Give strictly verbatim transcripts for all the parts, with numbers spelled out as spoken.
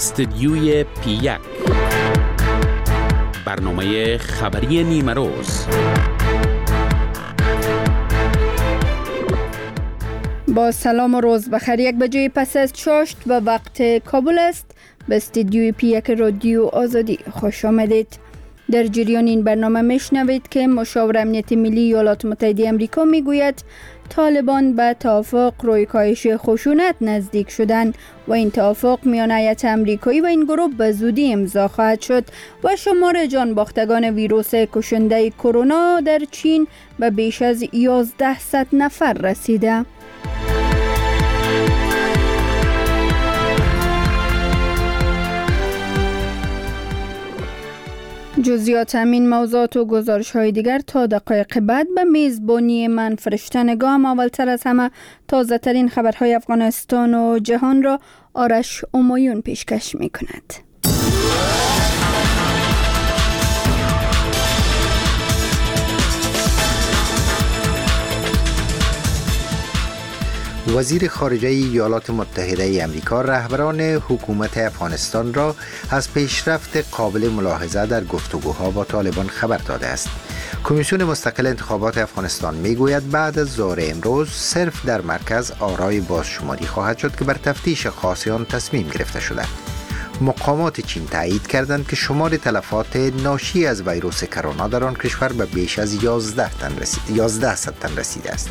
استدیوی پی یک، برنامه خبری نیمه روز. با سلام و روز بخیر. یک بجه پس از چاشت و وقت کابل است. به استدیوی پی یک رادیو آزادی خوش آمدید. در جریان این برنامه میشنوید که مشاور امنیت ملی ایالات متحده آمریکا میگوید طالبان به توافق روی کاهش خشونت نزدیک شدند و این توافق میان هیئت آمریکایی و این گروه به زودی امضا خواهد شد و شمار جانباختگان ویروس کشنده کرونا در چین به بیش از یازده نفر رسیده. جزئیات همین موضوعات و گزارش های دیگر تا دقایق بعد به میزبانی من فرشته نگام. اولتر از همه تازه ترین خبرهای افغانستان و جهان را آرش امایون پیشکش می کند. وزیر خارجه ایالات متحده آمریکا رهبران حکومت افغانستان را از پیشرفت قابل ملاحظه در گفتگوها با طالبان خبر داده است. کمیسیون مستقل انتخابات افغانستان میگوید بعد از ظهر امروز صرف در مرکز آرای بازشماری خواهد شد که بر تفتیش خاص آن تصمیم گرفته شده. مقامات چین تایید کردند که شمار تلفات ناشی از ویروس کرونا در آن کشور به بیش از یازده تن رسید یازده صد تن رسیده است.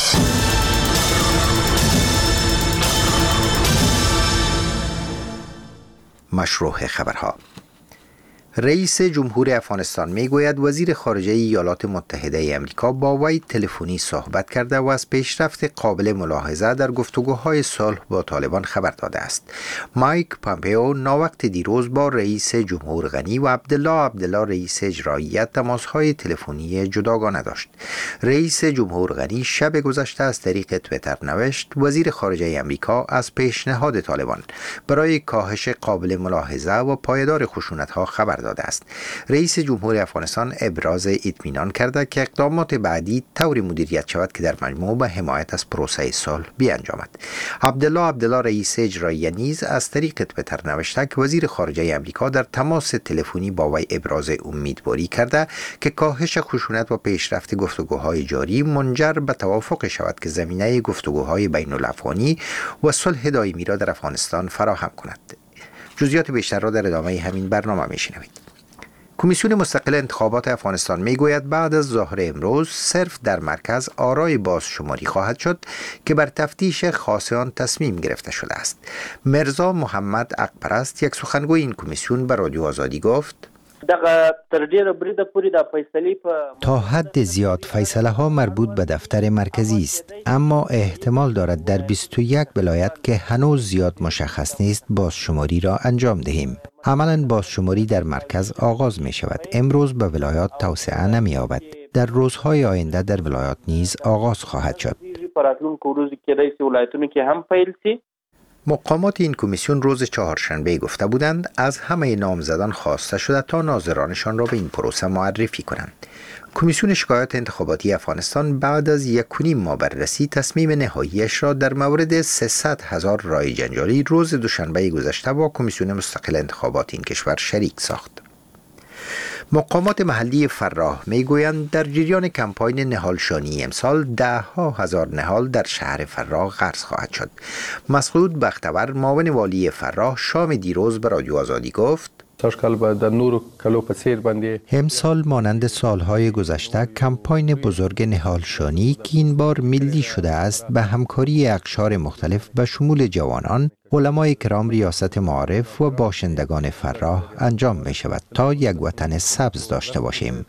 مشروع خبرها. رئیس جمهور افغانستان میگوید وزیر خارجه ایالات متحده آمریکا با وی تلفنی صحبت کرده و از پیشرفت قابل ملاحظه در گفتگوهای صلح با طالبان خبر داده است. مایک پامپئو ناوقت دیروز با رئیس جمهور غنی و عبدالله عبدالله رئیس اجرایی تماسهای تلفنی جداگانه داشت. رئیس جمهور غنی شب گذشته از طریق توییتر نوشت وزیر خارجه آمریکا از پیشنهاد طالبان برای کاهش قابل ملاحظه و پایدار خشونت‌ها خبر داده است. رئیس جمهور افغانستان ابراز اطمینان کرده که اقدامات بعدی طوری مدیریت شود که در مجموع به حمایت از پروسه صلح بیانجامد. عبدالله عبدالله رئیس اجرایی نیز از طریق توییتر نوشته که وزیر خارجه آمریکا در تماس تلفنی با وی ابراز امیدواری کرده که کاهش خشونت و پیشرفت گفتگوهای جاری منجر به توافق شود که زمینه گفتگوهای بین الافغانی و صلح دائمی را در افغانستان فراهم کند. جزئیات بیشتر را در ادامه همین برنامه میشنوید. کمیسیون مستقل انتخابات افغانستان میگوید بعد از ظهر امروز صرف در مرکز آرای بازشماری خواهد شد که بر تفتیش خاص آن تصمیم گرفته شده است. مرزا محمد اقپرست یک سخنگوی این کمیسیون به رادیو آزادی گفت تا حد زیاد فیصله ها مربوط به دفتر مرکزی است، اما احتمال دارد در بیست و یک ولایت که هنوز زیاد مشخص نیست بازشماری را انجام دهیم. عملاً بازشماری در مرکز آغاز می شود. امروز به ولایات توسعه نمی یابد. در روزهای آینده در ولایات نیز آغاز خواهد شد. مقامات این کمیسیون روز چهارشنبه گفته بودند از همه نامزدان خواسته شده تا ناظرانشان را به این پروسه معرفی کنند. کمیسیون شکایات انتخاباتی افغانستان بعد از یک و نیم ماه بررسی تصمیم نهاییش را در مورد سیصد هزار رای جنجالی روز دوشنبه گذشته با کمیسیون مستقل انتخابات این کشور شریک ساخت. مقامات محلی فراه میگویند در جریان کمپاین نهال شانی امسال ده ها هزار نهال در شهر فراه غرس خواهد شد. مسعود بختور معاون والی فراه شام دیروز به رادیو آزادی گفت امسال مانند سالهای گذشته کمپاین بزرگ نهال شانی که این بار ملی شده است به همکاری اقشار مختلف به شمول جوانان، علمای کرام، ریاست معارف و باشندگان فراه انجام می شود تا یک وطن سبز داشته باشیم.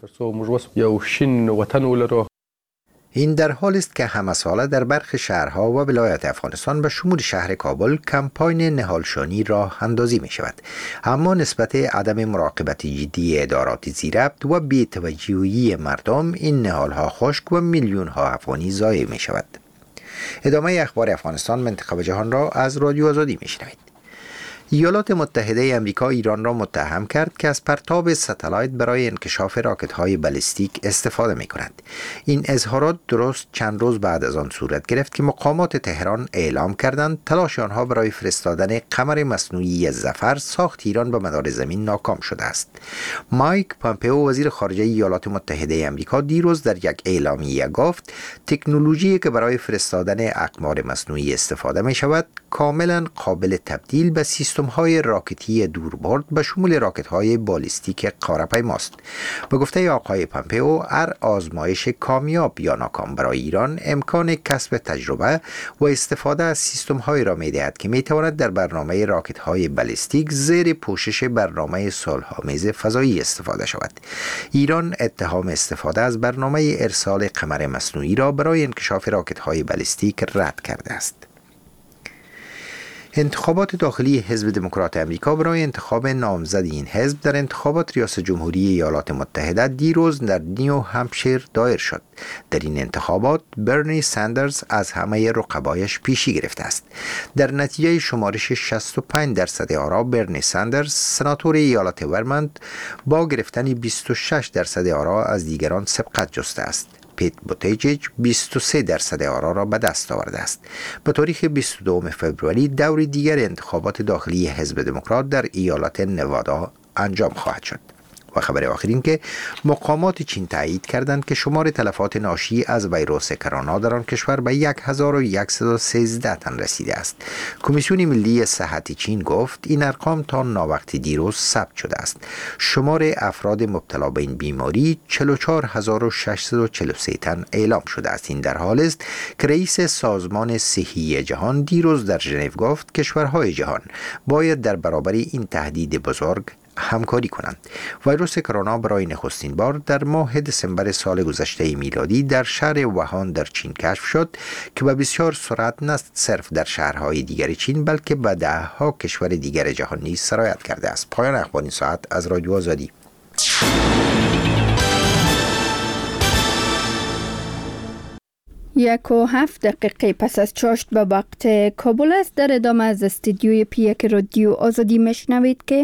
این در حال است که همه ساله در برخی شهرها و ولایات افغانستان به شمول شهر کابل کمپاین نهالشانی راه اندازی می شود، اما نسبت عدم مراقبت جدی ادارات زیربط و بی‌توجهی مردم این نهالها خشک و میلیون ها افغانی ضایع می شود. ادامه اخبار افغانستان منطقه و جهان را از رادیو آزادی می شنوید. ایالات متحده آمریکا ایران را متهم کرد که از پرتاب ستالایت برای انکشاف راکت‌های بالستیک استفاده می‌کند. این اظهارات درست چند روز بعد از آن صورت گرفت که مقامات تهران اعلام کردند تلاش آنها برای فرستادن قمر مصنوعی ظفر ساخت ایران به مدار زمین ناکام شده است. مایک پامپئو وزیر خارجه ایالات متحده آمریکا دیروز در یک اعلامیه گفت تکنولوژی که برای فرستادن اقمار مصنوعی استفاده می شود کاملا قابل تبدیل به سیستم‌های راکتی دوربرد به شمول راکت‌های بالستیک قاره‌پیماست. به گفته آقای پامپئو هر آزمایش کامیاب یا ناکام برای ایران امکان کسب تجربه و استفاده از سیستم‌هایی را می‌دهد که می‌تواند در برنامه راکت‌های بالستیک زیر پوشش برنامه صلح‌آمیز فضایی استفاده شود. ایران اتهام استفاده از برنامه ارسال قمر مصنوعی را برای انکشاف راکت‌های بالستیک رد کرده است. انتخابات داخلی حزب دموکرات آمریکا برای انتخاب نامزد این حزب در انتخابات ریاست جمهوری ایالات متحده دیروز در نیو همپشیر دایر شد. در این انتخابات برنی ساندرز از همه رقبایش پیشی گرفته است. در نتیجه شمارش شصت و پنج درصد آرا برنی ساندرز سناتور ایالات ورمونت با گرفتن بیست و شش درصد آرا از دیگران سبقت جسته است. پیت بوتیجیج بیست و سه درصد آرا را به دست آورده است. به تاریخ بیست و دوم فوریه دور دیگر انتخابات داخلی حزب دموکرات در ایالت نوادا انجام خواهد شد. و خبر آخر این که مقامات چین تایید کردند که شمار تلفات ناشی از ویروس کرونا در آن کشور به هزار و صد و سیزده تن رسیده است. کمیسیون ملی صحت چین گفت این ارقام تا ناوقت دیروز ثبت شده است. شمار افراد مبتلا به این بیماری چهل و چهار هزار و ششصد و چهل و سه تن اعلام شده است. این در حال است که رئیس سازمان صحی جهان دیروز در ژنو گفت کشورهای جهان باید در برابر این تهدید بزرگ همکاری کنند. ویروس کرونا برای نخستین بار در ماه دسامبر سال گذشته میلادی در شهر ووهان در چین کشف شد که به بسیار سرعت نه صرف در شهرهای دیگر چین بلکه به ده ها کشور دیگر جهان نیز سرایت کرده است. پایان اخبار این ساعت از رادیو آزادی. یک و هفت دقیقه پس از چاشت به وقت کابل است. در ادامه از استودیوی پی یک رادیو آزادی میشنوید که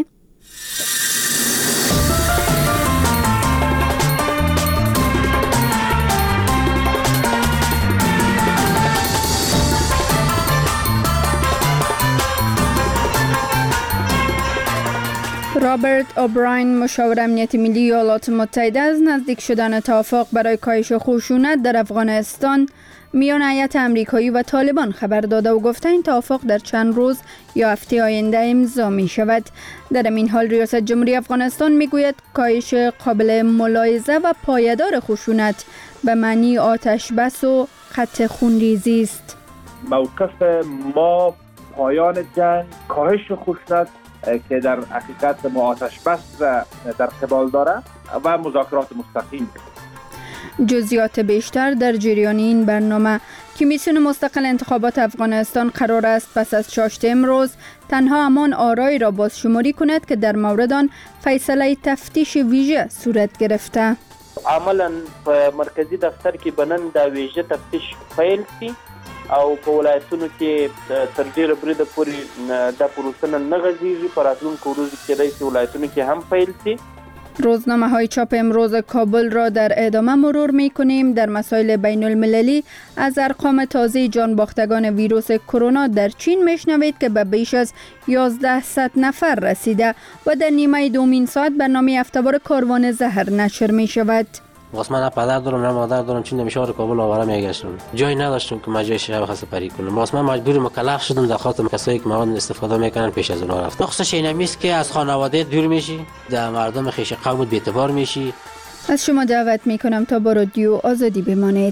رابرت اوبراین مشاور امنیت ملی ایالات متحده از نزدیک شدن توافق برای کاهش خشونت در افغانستان میان هیئت امریکایی و طالبان خبر داده و گفته این توافق در چند روز یا هفته آینده امضا می شود. در این حال ریاست جمهوری افغانستان می گوید کاهش قابل ملاحظه و پایدار خشونت به معنی آتش بس و خط خونریزی است. موقف ما پایان جنگ، کاهش خشونت که در حقیقت ما آتش بس را در قبال داره و مذاکرات مستقیم. جزئیات بیشتر در جریان این برنامه. کمیسیون مستقل انتخابات افغانستان قرار است پس از چاشت امروز تنها همان آرایی را بازشماری کند که در مورد آن فیصله تفتیش ویژه صورت گرفته. عملاً په مرکزی دفتر کې بنن د ویژه تفتیش پیل شي او په ولایتونو کې تر ډیره بریده پورې د پروسه نه غځېږي. په راتلونکو ورځو کې کېدای شي ولایتونو کې هم پیل شي. روزنامه های چاپ امروز کابل را در ادامه مرور می کنیم. در مسائل بین المللی از ارقام تازه جانباختگان ویروس کرونا در چین میشنوید که به بیش از یازده نفر رسیده و در نیمه دومین ساعت برنامه هفته‌وار کاروان زهر نشر می شود. واسه من پدر دارم نه مادر دارم، چون نمیشه کابل آواره میگشتم، جایی نداشتم که مجای شب خاص پری کنم. واسه من مجبور مکلف شدم در خاطر کسایی که مواد استفاده میکنن پیش از اونها رفتم. مخصوصا اینمیست که از خانواده دور میشی، در مردم خیش قومت بی‌اعتبار میشی. از شما دعوت میکنم تا با رادیو آزادی بمانید.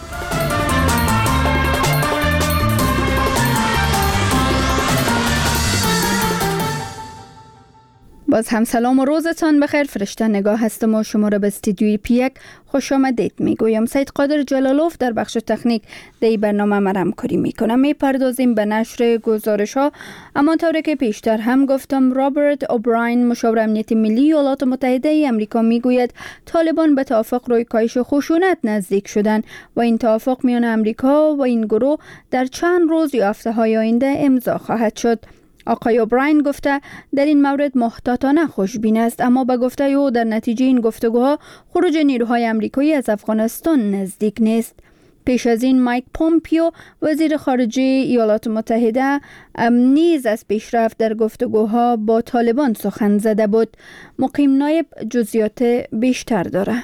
باز هم سلام و روزتان بخیر. فرشته نگاه هستم و شما را به استودیوی پی یک خوش آمدید میگویم. سید قادر جلالوف در بخش تکنیک در برنامه ما همکاری میکنم. میپردازیم به نشر گزارش ها. اما طوری که پیشتر هم گفتم، رابرت اوبراین مشاور امنیت ملی ایالات متحده ای آمریکا میگوید طالبان به توافق روی کاهش خشونت نزدیک شدن و این توافق میان آمریکا و این گروه در چند روز یا هفته های آینده امضا خواهد شد. آقای اوبراین گفته در این مورد محتاطانه خوشبین است، اما به گفته او در نتیجه این گفتگوها خروج نیروهای آمریکایی از افغانستان نزدیک نیست. پیش از این مایک پومپیو وزیر خارجه ایالات متحده نیز از پیشرفت در گفتگوها با طالبان سخن زده بود. مقیم نایب جزئیات بیشتر داره.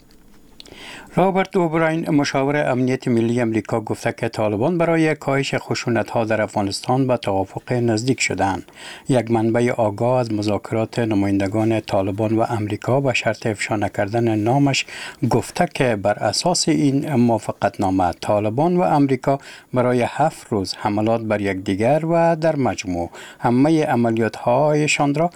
رابرت اوبراین مشاور امنیت ملی امریکا گفته که طالبان برای کاهش خشونت‌ها در افغانستان به توافق نزدیک شدند. یک منبع آگاه از مذاکرات نمایندگان طالبان و امریکا به شرط افشا نکردن نامش گفته که بر اساس این موافقتنامه طالبان و امریکا برای هفت روز حملات بر یکدیگر و در مجموع همه عملیات‌هایشان را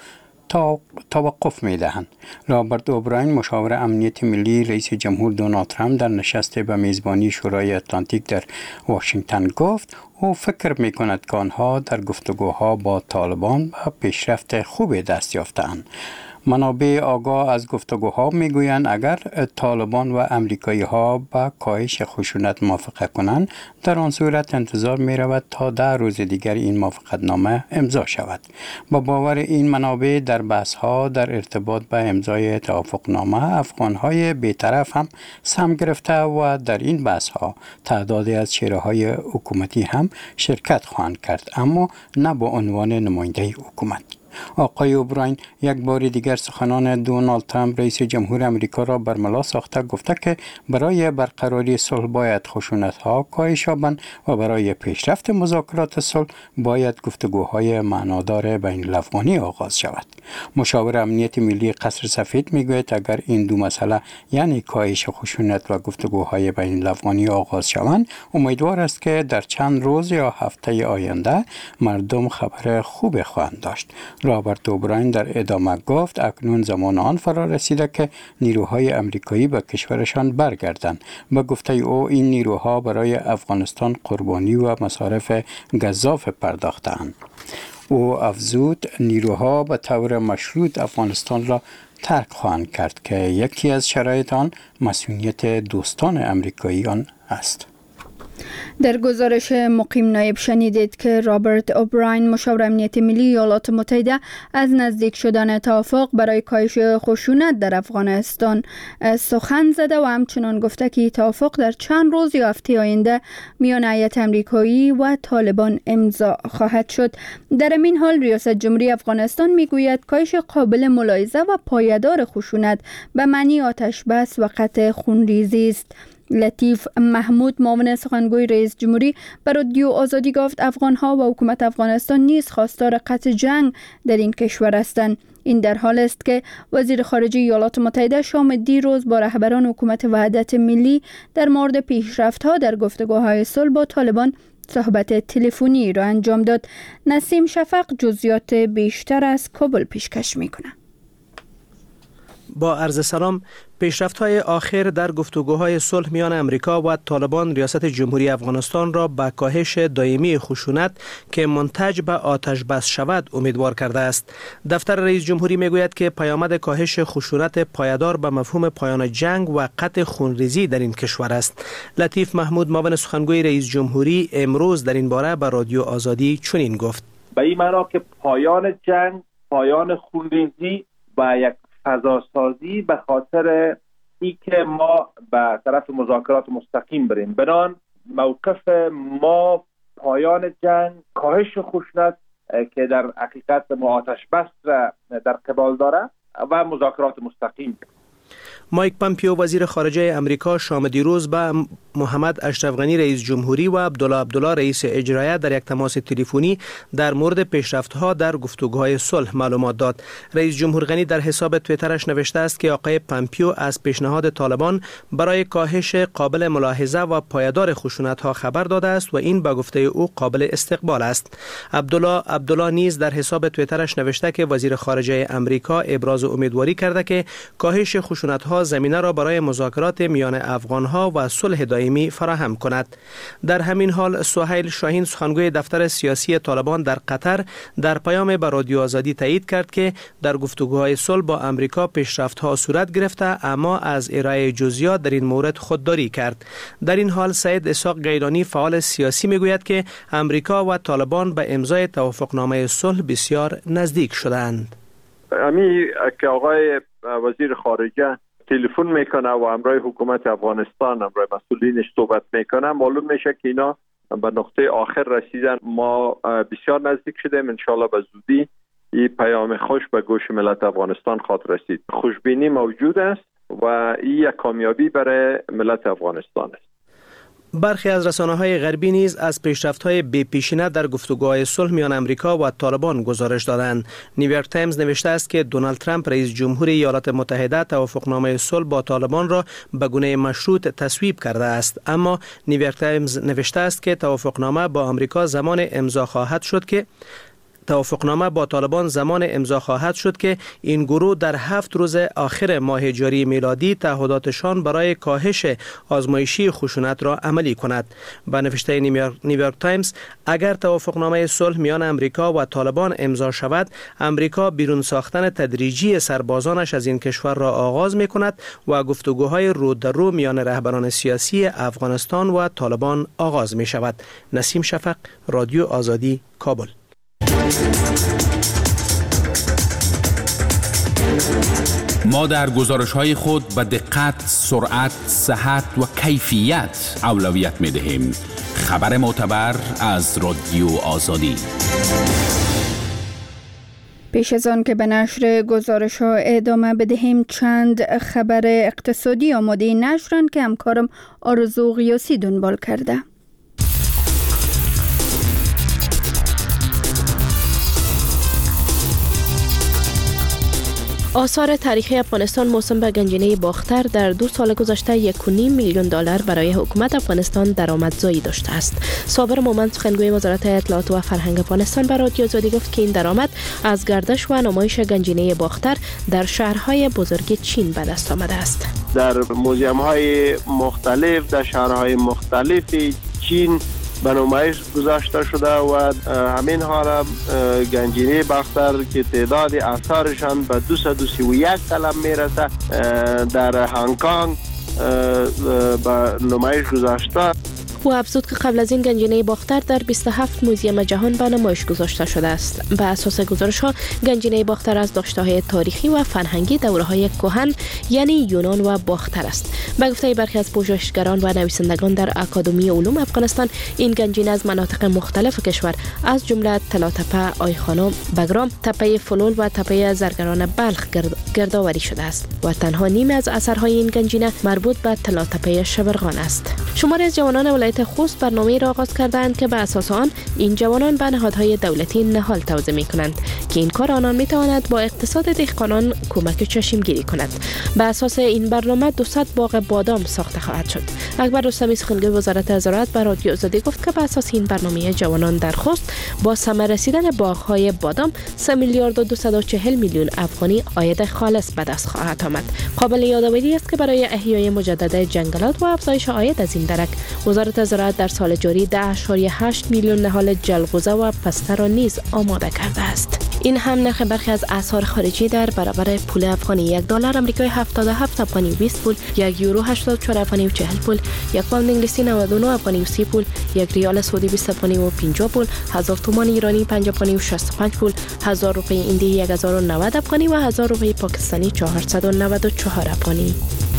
توقف می دهند. رابرت اوبراین مشاور امنیت ملی رئیس جمهور دونالد ترامپ در نشست به میزبانی شورای اتلانتیک در واشنگتن گفت او فکر می کند که آنها در گفتگوها با طالبان به پیشرفت خوبی دست یافتند. منابع آگاه از گفتگوها می گویند اگر طالبان و امریکایی ها با کاهش خشونت موافقت کنند، در آن صورت انتظار می رود تا ده روز دیگر این موافقتنامه امضا شود. با باور این منابع در بحث ها در ارتباط به امضای توافقنامه افغان های بی‌طرف هم سهم گرفته و در این بحث ها تعدادی از چهره های حکومتی هم شرکت خواهند کرد، اما نه با عنوان نماینده حکومت. آقای اوبراین یک بار دیگر سخنان دونالد ترامپ رئیس جمهور امریکا را برملا ساخته گفته که برای برقراری صلح باید خشونت‌ها کاهش یابند و برای پیشرفت مذاکرات صلح باید گفتگوهای معنادار بین الافغانی آغاز شود. مشاور امنیت ملی قصر سفید میگوید اگر این دو مسئله یعنی کاهش خشونت و گفتگوهای بین الافغانی آغاز شوند، امیدوار است که در چند روز یا هفته آینده مردم خبر خوب خواهند داشت. رابرت اوبراین در ادامه گفت اکنون زمان آن فرا رسیده که نیروهای امریکایی به کشورشان برگردند. به گفته او این نیروها برای افغانستان قربانی و مصارف گزاف پرداختند. او افزود نیروها به طور مشروط افغانستان را ترک خواهند کرد که یکی از شرایط آن مسئولیت دوستان امریکایی آن است. در گزارش مقیم نایب شنیدید که رابرت اوبراین مشاور امنیت ملی ایالات متحده از نزدیک شدن توافق برای کاهش خشونت در افغانستان سخن زده و همچنان گفته که توافق در چند روز یا هفته آینده میان هیئت آمریکایی و طالبان امضا خواهد شد. در این حال ریاست جمهوری افغانستان میگوید کاهش قابل ملاحظه و پایدار خشونت به معنی آتش بس و قطع خونریزی است. لطیف محمود معاون سخنگوی رئیس جمهوری به رادیو آزادی گفت افغان‌ها و حکومت افغانستان نیز خواستار قطع جنگ در این کشور هستند. این در حال است که وزیر خارجه ایالات متحده شام دیروز با رهبران حکومت وحدت ملی در مورد پیشرفت‌ها در گفتگوهای صلح با طالبان صحبت تلفنی را انجام داد. نسیم شفق جزئیات بیشتر از کابل پیشکش می‌کند. با عرض سلام، پیشرفت‌های آخر در گفتگوهای صلح میان امریکا و طالبان ریاست جمهوری افغانستان را به کاهش دائمی خشونت که منتج به آتش بس شود امیدوار کرده است. دفتر رئیس جمهوری میگوید که پیامد کاهش خشونت پایدار به مفهوم پایان جنگ و قطع خونریزی در این کشور است. لطیف محمود معاون سخنگوی رئیس جمهوری امروز در این باره به رادیو آزادی چنین گفت: به این معنا که پایان جنگ، پایان خونریزی و یک فضاسازی به خاطر ای که ما به طرف مذاکرات مستقیم بریم. بنان موقف ما پایان جنگ، کاهش خشونت که در حقیقت ما آتش بس را در قبال داره و مذاکرات مستقیم. مایک پومپیو وزیر خارجه امریکا شام دیروز به محمد اشرف غنی رئیس جمهوری و عبدالله عبدالله رئیس اجرایی در یک تماس تلفنی در مورد پیشرفت‌ها در گفتگوهای صلح معلومات داد. رئیس جمهور غنی در حساب توییترش نوشته است که آقای پومپیو از پیشنهاد طالبان برای کاهش قابل ملاحظه و پایدار خشونت‌ها خبر داده است و این به گفته او قابل استقبال است. عبدالله عبدالله نیز در حساب توییترش نوشته که وزیر خارجه امریکا ابراز امیدواری کرده که کاهش خشونت خشونت‌ها زمینه را برای مذاکرات میان افغان‌ها و صلح دائمی فراهم کند. در همین حال سهیل شاهین سخنگوی دفتر سیاسی طالبان در قطر در پیام به رادیو آزادی تایید کرد که در گفتگوهای صلح با امریکا پیشرفت‌ها صورت گرفته، اما از ارائه جزئیات در این مورد خودداری کرد. در این حال سید اسحاق گیلانی فعال سیاسی میگوید که امریکا و طالبان به امضای توافقنامه صلح بسیار نزدیک شدند. امی که آقای وزیر خارجه تلفن میکنه و همراه حکومت افغانستان همراه مسئولینش صحبت میکنه، معلوم میشه که اینا به نقطه آخر رسیدن. ما بسیار نزدیک شدیم، انشالله به زودی این پیام خوش به گوش ملت افغانستان خواهد رسید. خوشبینی موجود است و این یک کامیابی برای ملت افغانستان است. برخی از رسانه‌های غربی نیز از پیشرفت‌های بی‌پیشینه در گفتگوهای صلح میان امریکا و طالبان گزارش دادند. نیویورک تایمز نوشته است که دونالد ترامپ رئیس جمهور ایالات متحده توافقنامه صلح با طالبان را به گونه مشروط تصویب کرده است، اما نیویورک تایمز نوشته است که توافقنامه با امریکا زمان امضا خواهد شد که توافقنامه با طالبان زمان امضا خواهد شد که این گروه در هفت روز آخر ماه جاری میلادی تعهداتشان برای کاهش آزمایشی خشونت را عملی کند. به نوشته نیویورک تایمز، اگر توافقنامه صلح میان امریکا و طالبان امضا شود، امریکا بیرون ساختن تدریجی سربازانش از این کشور را آغاز می کند و گفتگوهای رو در رو میان رهبران سیاسی افغانستان و طالبان آغاز می شود. نسیم شفق، رادیو آزادی، کابل. ما در گزارش‌های خود به دقت، سرعت، صحت و کیفیت اولویت می‌دهیم. خبر معتبر از رادیو آزادی. پیش از آن که به نشر گزارش ها ادامه بدهیم، چند خبر اقتصادی آماده نشرند که همکارم آرزو غیاسی دنبال کرده. آثار تاریخی افغانستان موسوم به گنجینه باختر در دو سال گذشته یک و نیم میلیون دلار برای حکومت افغانستان درآمدزایی داشته است. صابر مومند سخنگوی وزارت اطلاعات و فرهنگ افغانستان به رادیو آزادی گفت که این درآمد از گردش و نمایش گنجینه باختر در شهرهای بزرگ چین به دست آمده است. در موزیم های مختلف در شهرهای مختلف چین به نمایش گذاشته شده و همین ها گنجینه باختر که تعداد آثارشان به دویست و سی و یک کلم میرسه در هنگ کنگ به نمایش گذاشته. او افزود که قبل از این گنجینه باختر در بیست و هفت موزیم جهان به نمایش گذاشته شده است. به اساس گزارش ها گنجینه باختر از داشته‌های تاریخی و فرهنگی دوره‌های کهن یعنی یونان و باختر است. به گفته برخی از پژوهشگران و نویسندگان در اکادمی علوم افغانستان، این گنجینه از مناطق مختلف کشور از جمله طلاتپه، آیخانم، بگرام، تپه فلول و تپه زرگران بلخ گرد... گردآوری شده است و تنها نیم از اثرهای این گنجینه مربوط به طلاتپه شبرغان است. شماری از جوانان ولایت خوست برنامه‌ای را آغاز کردند که به اساس آن این جوانان به نهادهای دولتی نهال توزیع می‌کنند که این کار آنان می‌تواند با اقتصاد دهقانان کمک چشمگیری کند. به اساس این برنامه دویست باغ بادام ساخته خواهد شد. اکبر رستمی سخنگوی وزارت زراعت به رادیو آزادی گفت که به اساس این برنامه جوانان در خوست با ثمر رسیدن باغ‌های بادام سه میلیارد و دویست و چهل میلیون افغانی عاید خالص به دست خواهد آمد. قابل یادآوری است که برای احیای مجدد جنگلات و افزایش عاید از این درک، وزارت زراعت در سال جاری ده ممیز هشت میلیون نهال جلغوزه و پسته را نیز آماده کرده است. این هم نرخ برخی از اسعار خارجی در برابر پول افغانی: یک دلار آمریکایی هفتاد و هفت افغانی و بیست پول، یک یورو هشتاد و چهار افغانی و چهل پول، یک پوند انگلیسی نود و نه افغانی و سی پول، یک ریال سعودی بیست افغانی و پنجاه پول، هزار تومان ایرانی پنج افغانی و شصت و پنج پول، هزار روپیه هندی یک هزار و نود افغانی و هزار روپیه پاکستانی چهارصد و نود و چهار افغانی.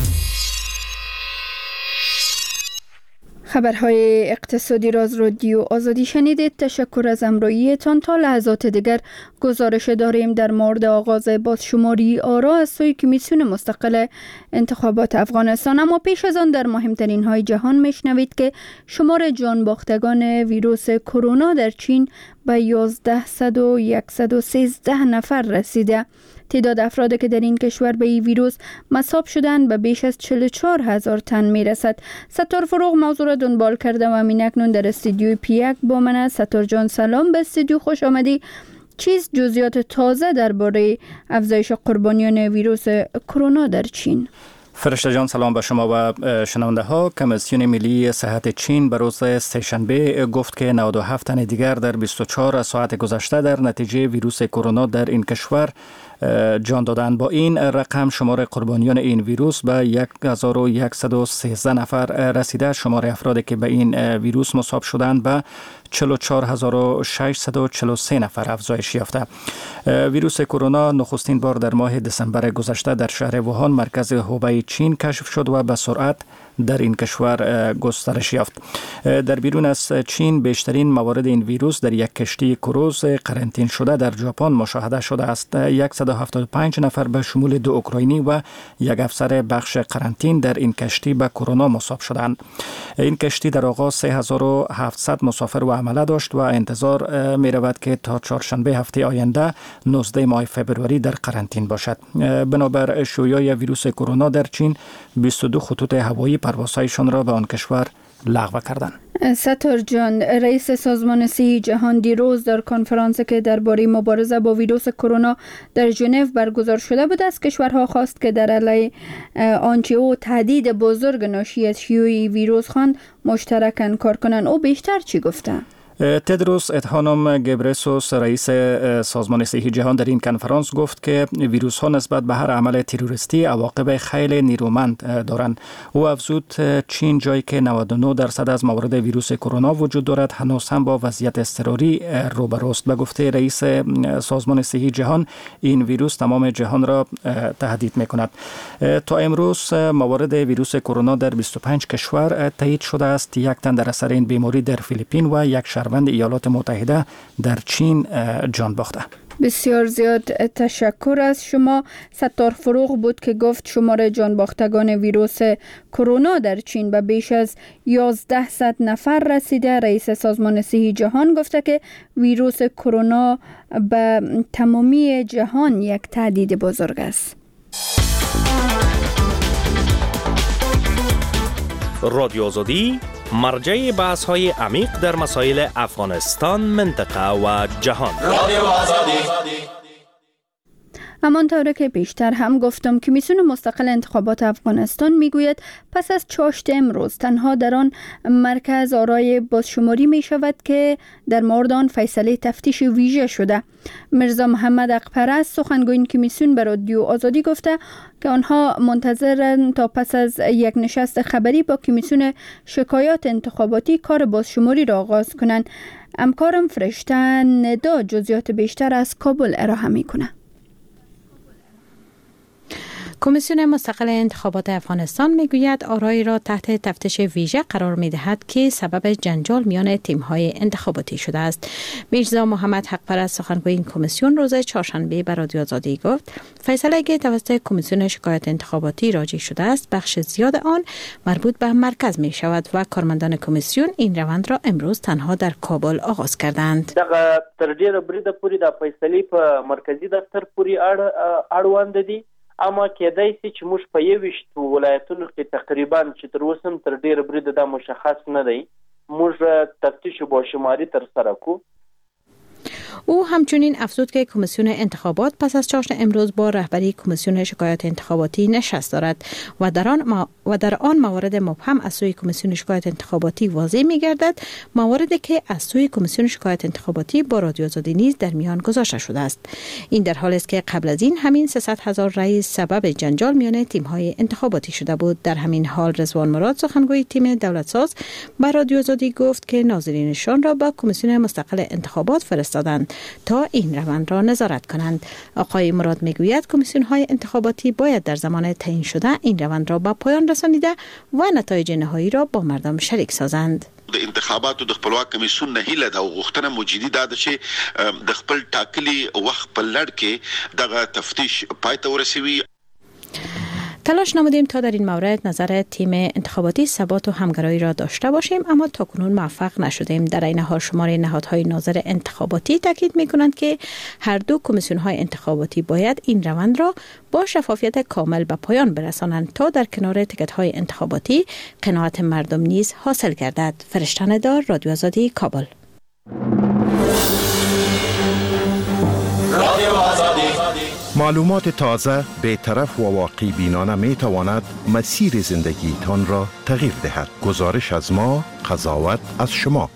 خبرهای اقتصادی را از رادیو آزادی شنیدید. تشکر از همراهیتان. تا لحظات دیگر گزارش داریم در مورد آغاز بازشماری آرا از سوی کمیسیون مستقل انتخابات افغانستان. اما پیش از آن در مهمترین های جهان میشنوید که شمار جان باختگان ویروس کرونا در چین به یازده صد و صد و سیزده نفر رسیده. تعداد افرادی که در این کشور به این ویروس مصاب شدند به بیش از چهل و چهار هزار تن می رسد. ستار فروغ موضوع را دنبال کرده و همین اکنون در استودیوی پی یک با من است. ستار جان سلام، به استودیو خوش آمدی. چیز جزئیات تازه درباره افزایش قربانیان ویروس کرونا در چین؟ فرشته جان سلام به شما و شنونده ها. کمیسیون ملی صحت چین به روز سه‌شنبه گفت که نود و هفت تن دیگر در بیست و چهار ساعت گذشته در نتیجه ویروس کرونا در این کشور جان دادند. با این رقم شمار قربانیان این ویروس به یک هزار و صد و سیزده نفر رسیده. شمار افرادی که به این ویروس مصاب شدند به چهل و چهار هزار و ششصد و چهل و سه نفر افزایش یافته. ویروس کرونا نخستین بار در ماه دسامبر گذشته در شهر ووهان مرکز هوبی چین کشف شد و به سرعت در این کشور گسترش یافت. در بیرون از چین بیشترین موارد این ویروس در یک کشتی کروز قرنطینه شده در ژاپن مشاهده شده است. صد و هفتاد و پنج نفر به شمول دو اوکراینی و یک افسر بخش قرنطینه در این کشتی به کرونا مصاب شدند. این کشتی در آغاز سه هزار و هفتصد مسافر و عمله داشت و انتظار می رود که تا چهارشنبه هفته آینده نوزده ماه فبروری در قرنطینه باشد. بنابر شیوع ویروس کرونا در چین بیست و دو خطوط هوایی پروازهایشان را به آن کشور لغو کردند. ستار جان، رئیس سازمان صحی جهان دیروز در کنفرانسی که درباره مبارزه با ویروس کرونا در ژنو برگزار شده بود از کشورها خواست که در علیه آنچه او تهدید بزرگ ناشی از شیوع ویروس خواند مشترکاً کار کنند. او بیشتر چی گفته؟ تدروس ادهانوم گبرسوس رئیس سازمان صحی جهان در این کنفرانس گفت که ویروس ها نسبت به هر عمل تروریستی عواقب خیلی نیرومند دارند. او افزود چین جایی که نود و نه درصد از موارد ویروس کرونا وجود دارد هنوز هم با وضعیت اضطراری روبروست. به گفته رئیس سازمان صحی جهان این ویروس تمام جهان را تهدید می‌کند. تا امروز موارد ویروس کرونا در بیست و پنج کشور تایید شده است. یک تن در اثر این بیماری در فیلیپین و یک شهروند ایالات متحده در چین جان باخته. بسیار زیاد تشکر از شما. ستار فروغ بود که گفت شمار جان باختگان ویروس کرونا در چین به بیش از یازده صد نفر رسیده. رئیس سازمان صحی جهان گفته که ویروس کرونا به تمامی جهان یک تهدید بزرگ است. رادیو آزادی مرجع بحث های عمیق در مسائل افغانستان، منطقه و جهان. رادیو آزادی. همانطور که بیشتر هم گفتم کمیسیون مستقل انتخابات افغانستان میگوید پس از چاشت امروز تنها در آن مرکز آرای بازشماری می شود که در مورد آن فیصله تفتیش ویژه شده. مرزا محمد اقپرست سخنگوی کمیسیون به رادیو آزادی گفته که آنها منتظرند تا پس از یک نشست خبری با کمیسیون شکایات انتخاباتی کار بازشماری را آغاز کنند. همکارم فرشته ندا جزئیات بیشتر از کابل ارائه میکنه. کمیسیون مستقل انتخابات افغانستان میگوید آرای را تحت تفتیش ویژه قرار میدهد که سبب جنجال میان تیم‌های انتخاباتی شده است. میرزا محمد حقپرست سخنگوی این کمیسیون روز چهارشنبه به رادیو آزادی گفت فیصله که توسط کمیسیون شکایات انتخاباتی راجع شده است بخش زیاد آن مربوط به مرکز می شود و کارمندان کمیسیون این روند را امروز تنها در کابل آغاز کردند. دغه تر ډیره بریده پوری د فیصله په مرکزی دفتر پوری اړوند دي. اما کېدای شي چې موږ په یویشت ولایتونو کې تقریبا چې تر اوسه هم تر ډیره بریده دا مشخص نه دی موږ تفتیش باشماری تر سره کوو. او همچنین افزود که کمیسیون انتخابات پس از چاشت امروز با رهبری کمیسیون شکایات انتخاباتی نشست دارد و در آن ما و در آن موارد مبهم از سوی کمیسیون شکایات انتخاباتی واضح می‌گردد مواردی که از سوی کمیسیون شکایات انتخاباتی با رادیو آزادی نیز در میان گذاشته شده است. این در حالی است که قبل از این همین سیصد هزار رای سبب جنجال میان تیم‌های انتخاباتی شده بود. در همین حال رضوان مراد سخنگوی تیم دولتساز با رادیو آزادی گفت که ناظرینشان را به کمیسیون مستقل انتخابات فرستادند تا این روند را نظارت کنند. آقای مراد میگوید کمیسیون های انتخاباتی باید در زمان تعیین شده این روند را به پایان رسانیده و نتایج نهایی را با مردم شریک سازند. د انتخاباتو د خپلواک کمیسیون نه هیله دا غوښتنه موجودی دا چې د خپل ټاکلي وخت په لړ کې دغه تفتیش پای ته ورسوي. تلاش نمودیم تا در این مورد نظر تیم انتخاباتی ثبات و همگرایی را داشته باشیم اما تاکنون موفق نشدیم. در این حال شمار نهادهای ناظر انتخاباتی تاکید می‌کنند که هر دو کمیسیون‌های انتخاباتی باید این روند را با شفافیت کامل به پایان برسانند تا در کنار تیکت‌های انتخاباتی قناعت مردم نیز حاصل گردد. فرشته ندار، رادیو آزادی، کابل. معلومات تازه، بی‌طرف و واقعی بینانه می تواند مسیر زندگیتان را تغییر دهد. گزارش از ما، قضاوت از شما.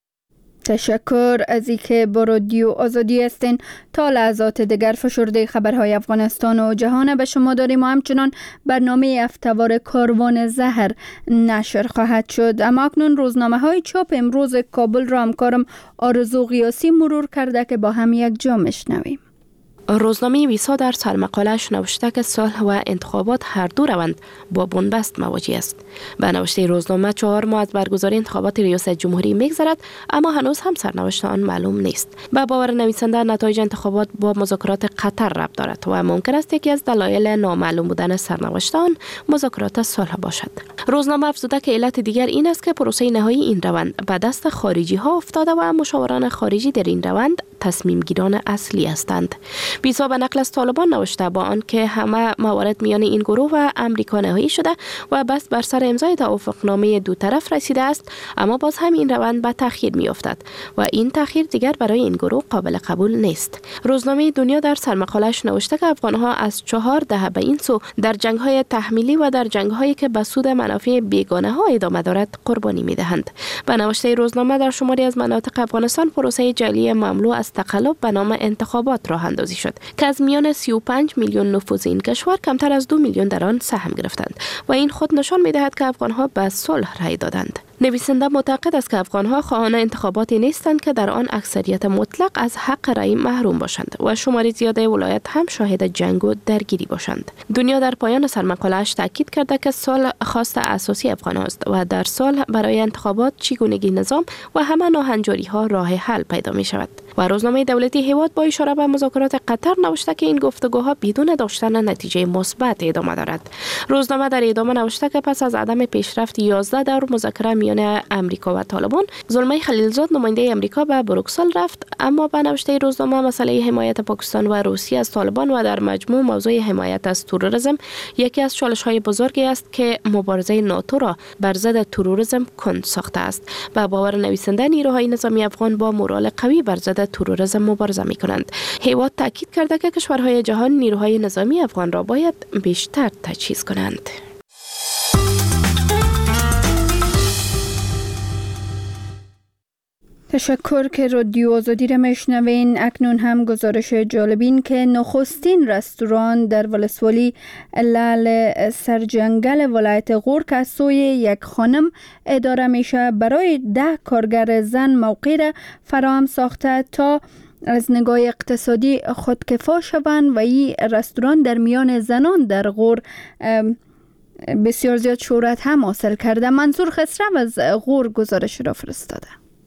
تشکر از اینکه با رادیو آزادی هستین. تا لحظات دیگر فشرده خبرهای افغانستان و جهان به شما داریم و همچنان برنامه هفته‌وار کاروان زهر نشر خواهد شد. اما اکنون روزنامه های چاپ امروز کابل را همکارم آرزو غیاسی مرور کرده که با هم یک جا میشنویم. روزنامه ویسا در سرمقاله‌اش نوشته که صلح و انتخابات هر دو روند با بنبست مواجه است. به نوشته روزنامه چهار ماه از برگزاری انتخابات ریاست جمهوری میگذرد، اما هنوز هم سرنوشت آن معلوم نیست. به باور نویسنده نتایج انتخابات با مذاکرات قطر ربط دارد و ممکن است یکی از دلایل نامعلوم بودن سرنوشت آن مذاکرات صلح باشد. روزنامه افزوده که علت دیگر این است که پروسه نهایی این روند به دست خارجی ها افتاده و مشاوران خارجی در این روند تصمیم گیران اصلی هستند. بیسا به نقل از طالبان نوشته با آن که همه موارد میان این گروه و امریکا نهایی شده و بس بر سر امضای توافقنامه دو طرف رسیده است، اما باز هم این روند به تأخیر میافتد و این تأخیر دیگر برای این گروه قابل قبول نیست. روزنامه دنیا در سرمقاله‌اش نوشته که افغان‌ها از چهار دهه به این سو در جنگ‌های تحمیلی و در جنگ‌هایی که به سود منافع بیگانه‌ها ادامه دارد قربانی می‌دهند. به نوشته روزنامه در شماری از مناطق افغانستان پروسه جعلی مملو از تقلب به نام انتخابات راه اندازی شد که از میان سی و پنج میلیون نفوذ این کشور کمتر از دو میلیون در آن سهم گرفتند و این خود نشان می‌دهد که افغان‌ها به صلح رأی دادند. نویسنده معتقد است که افغان‌ها خواهان انتخاباتی نیستند که در آن اکثریت مطلق از حق رأی محروم باشند و شماری زیاده ولایت هم شاهد جنگ و درگیری باشند. دنیا در پایان سرمقاله‌اش تاکید کرده که صلح خواست اساسی افغان‌ها است و در صلح برای انتخابات چگونگی نظام و همه ناهنجاری‌ها راه حل پیدا می‌شود. و روزنامه دولتی هیواد با اشاره به مذاکرات قطر نوشته که این گفتگوها بدون داشتن نتیجه مثبت ادامه دارد. روزنامه در ادامه نوشته که پس از عدم پیشرفت یازده دور مذاکره میان امریکا و طالبان، زلمه خلیلزاد نماینده امریکا به بروکسل رفت، اما به نوشته روزنامه مسئله حمایت پاکستان و روسیه از طالبان و در مجموع موضوع حمایت از تروریسم یکی از چالش‌های بزرگی است که مبارزه ناتو را بر ضد تروریسم کند ساخته است. به باور نویسنده نیروهای نظامی افغان با مورال قوی بر ضد تروریسم مبارزه می‌کنند. هیواد تاکید کرده که کشورهای جهان نیروهای نظامی افغان را باید بیشتر تجهیز کنند. تشکر که رادیو آزادی را میشنوین. اکنون هم گزارش جالبین که نخستین رستوران در ولسوالی لعل سرجنگل ولایت غور که از سوی یک خانم اداره میشه برای ده کارگر زن موقع را فراهم ساخته تا از نگاه اقتصادی خودکفا شوند و این رستوران در میان زنان در غور بسیار زیاد شهرت هم حاصل کرده. منظور خسرو از غور گزارش را فرستاده.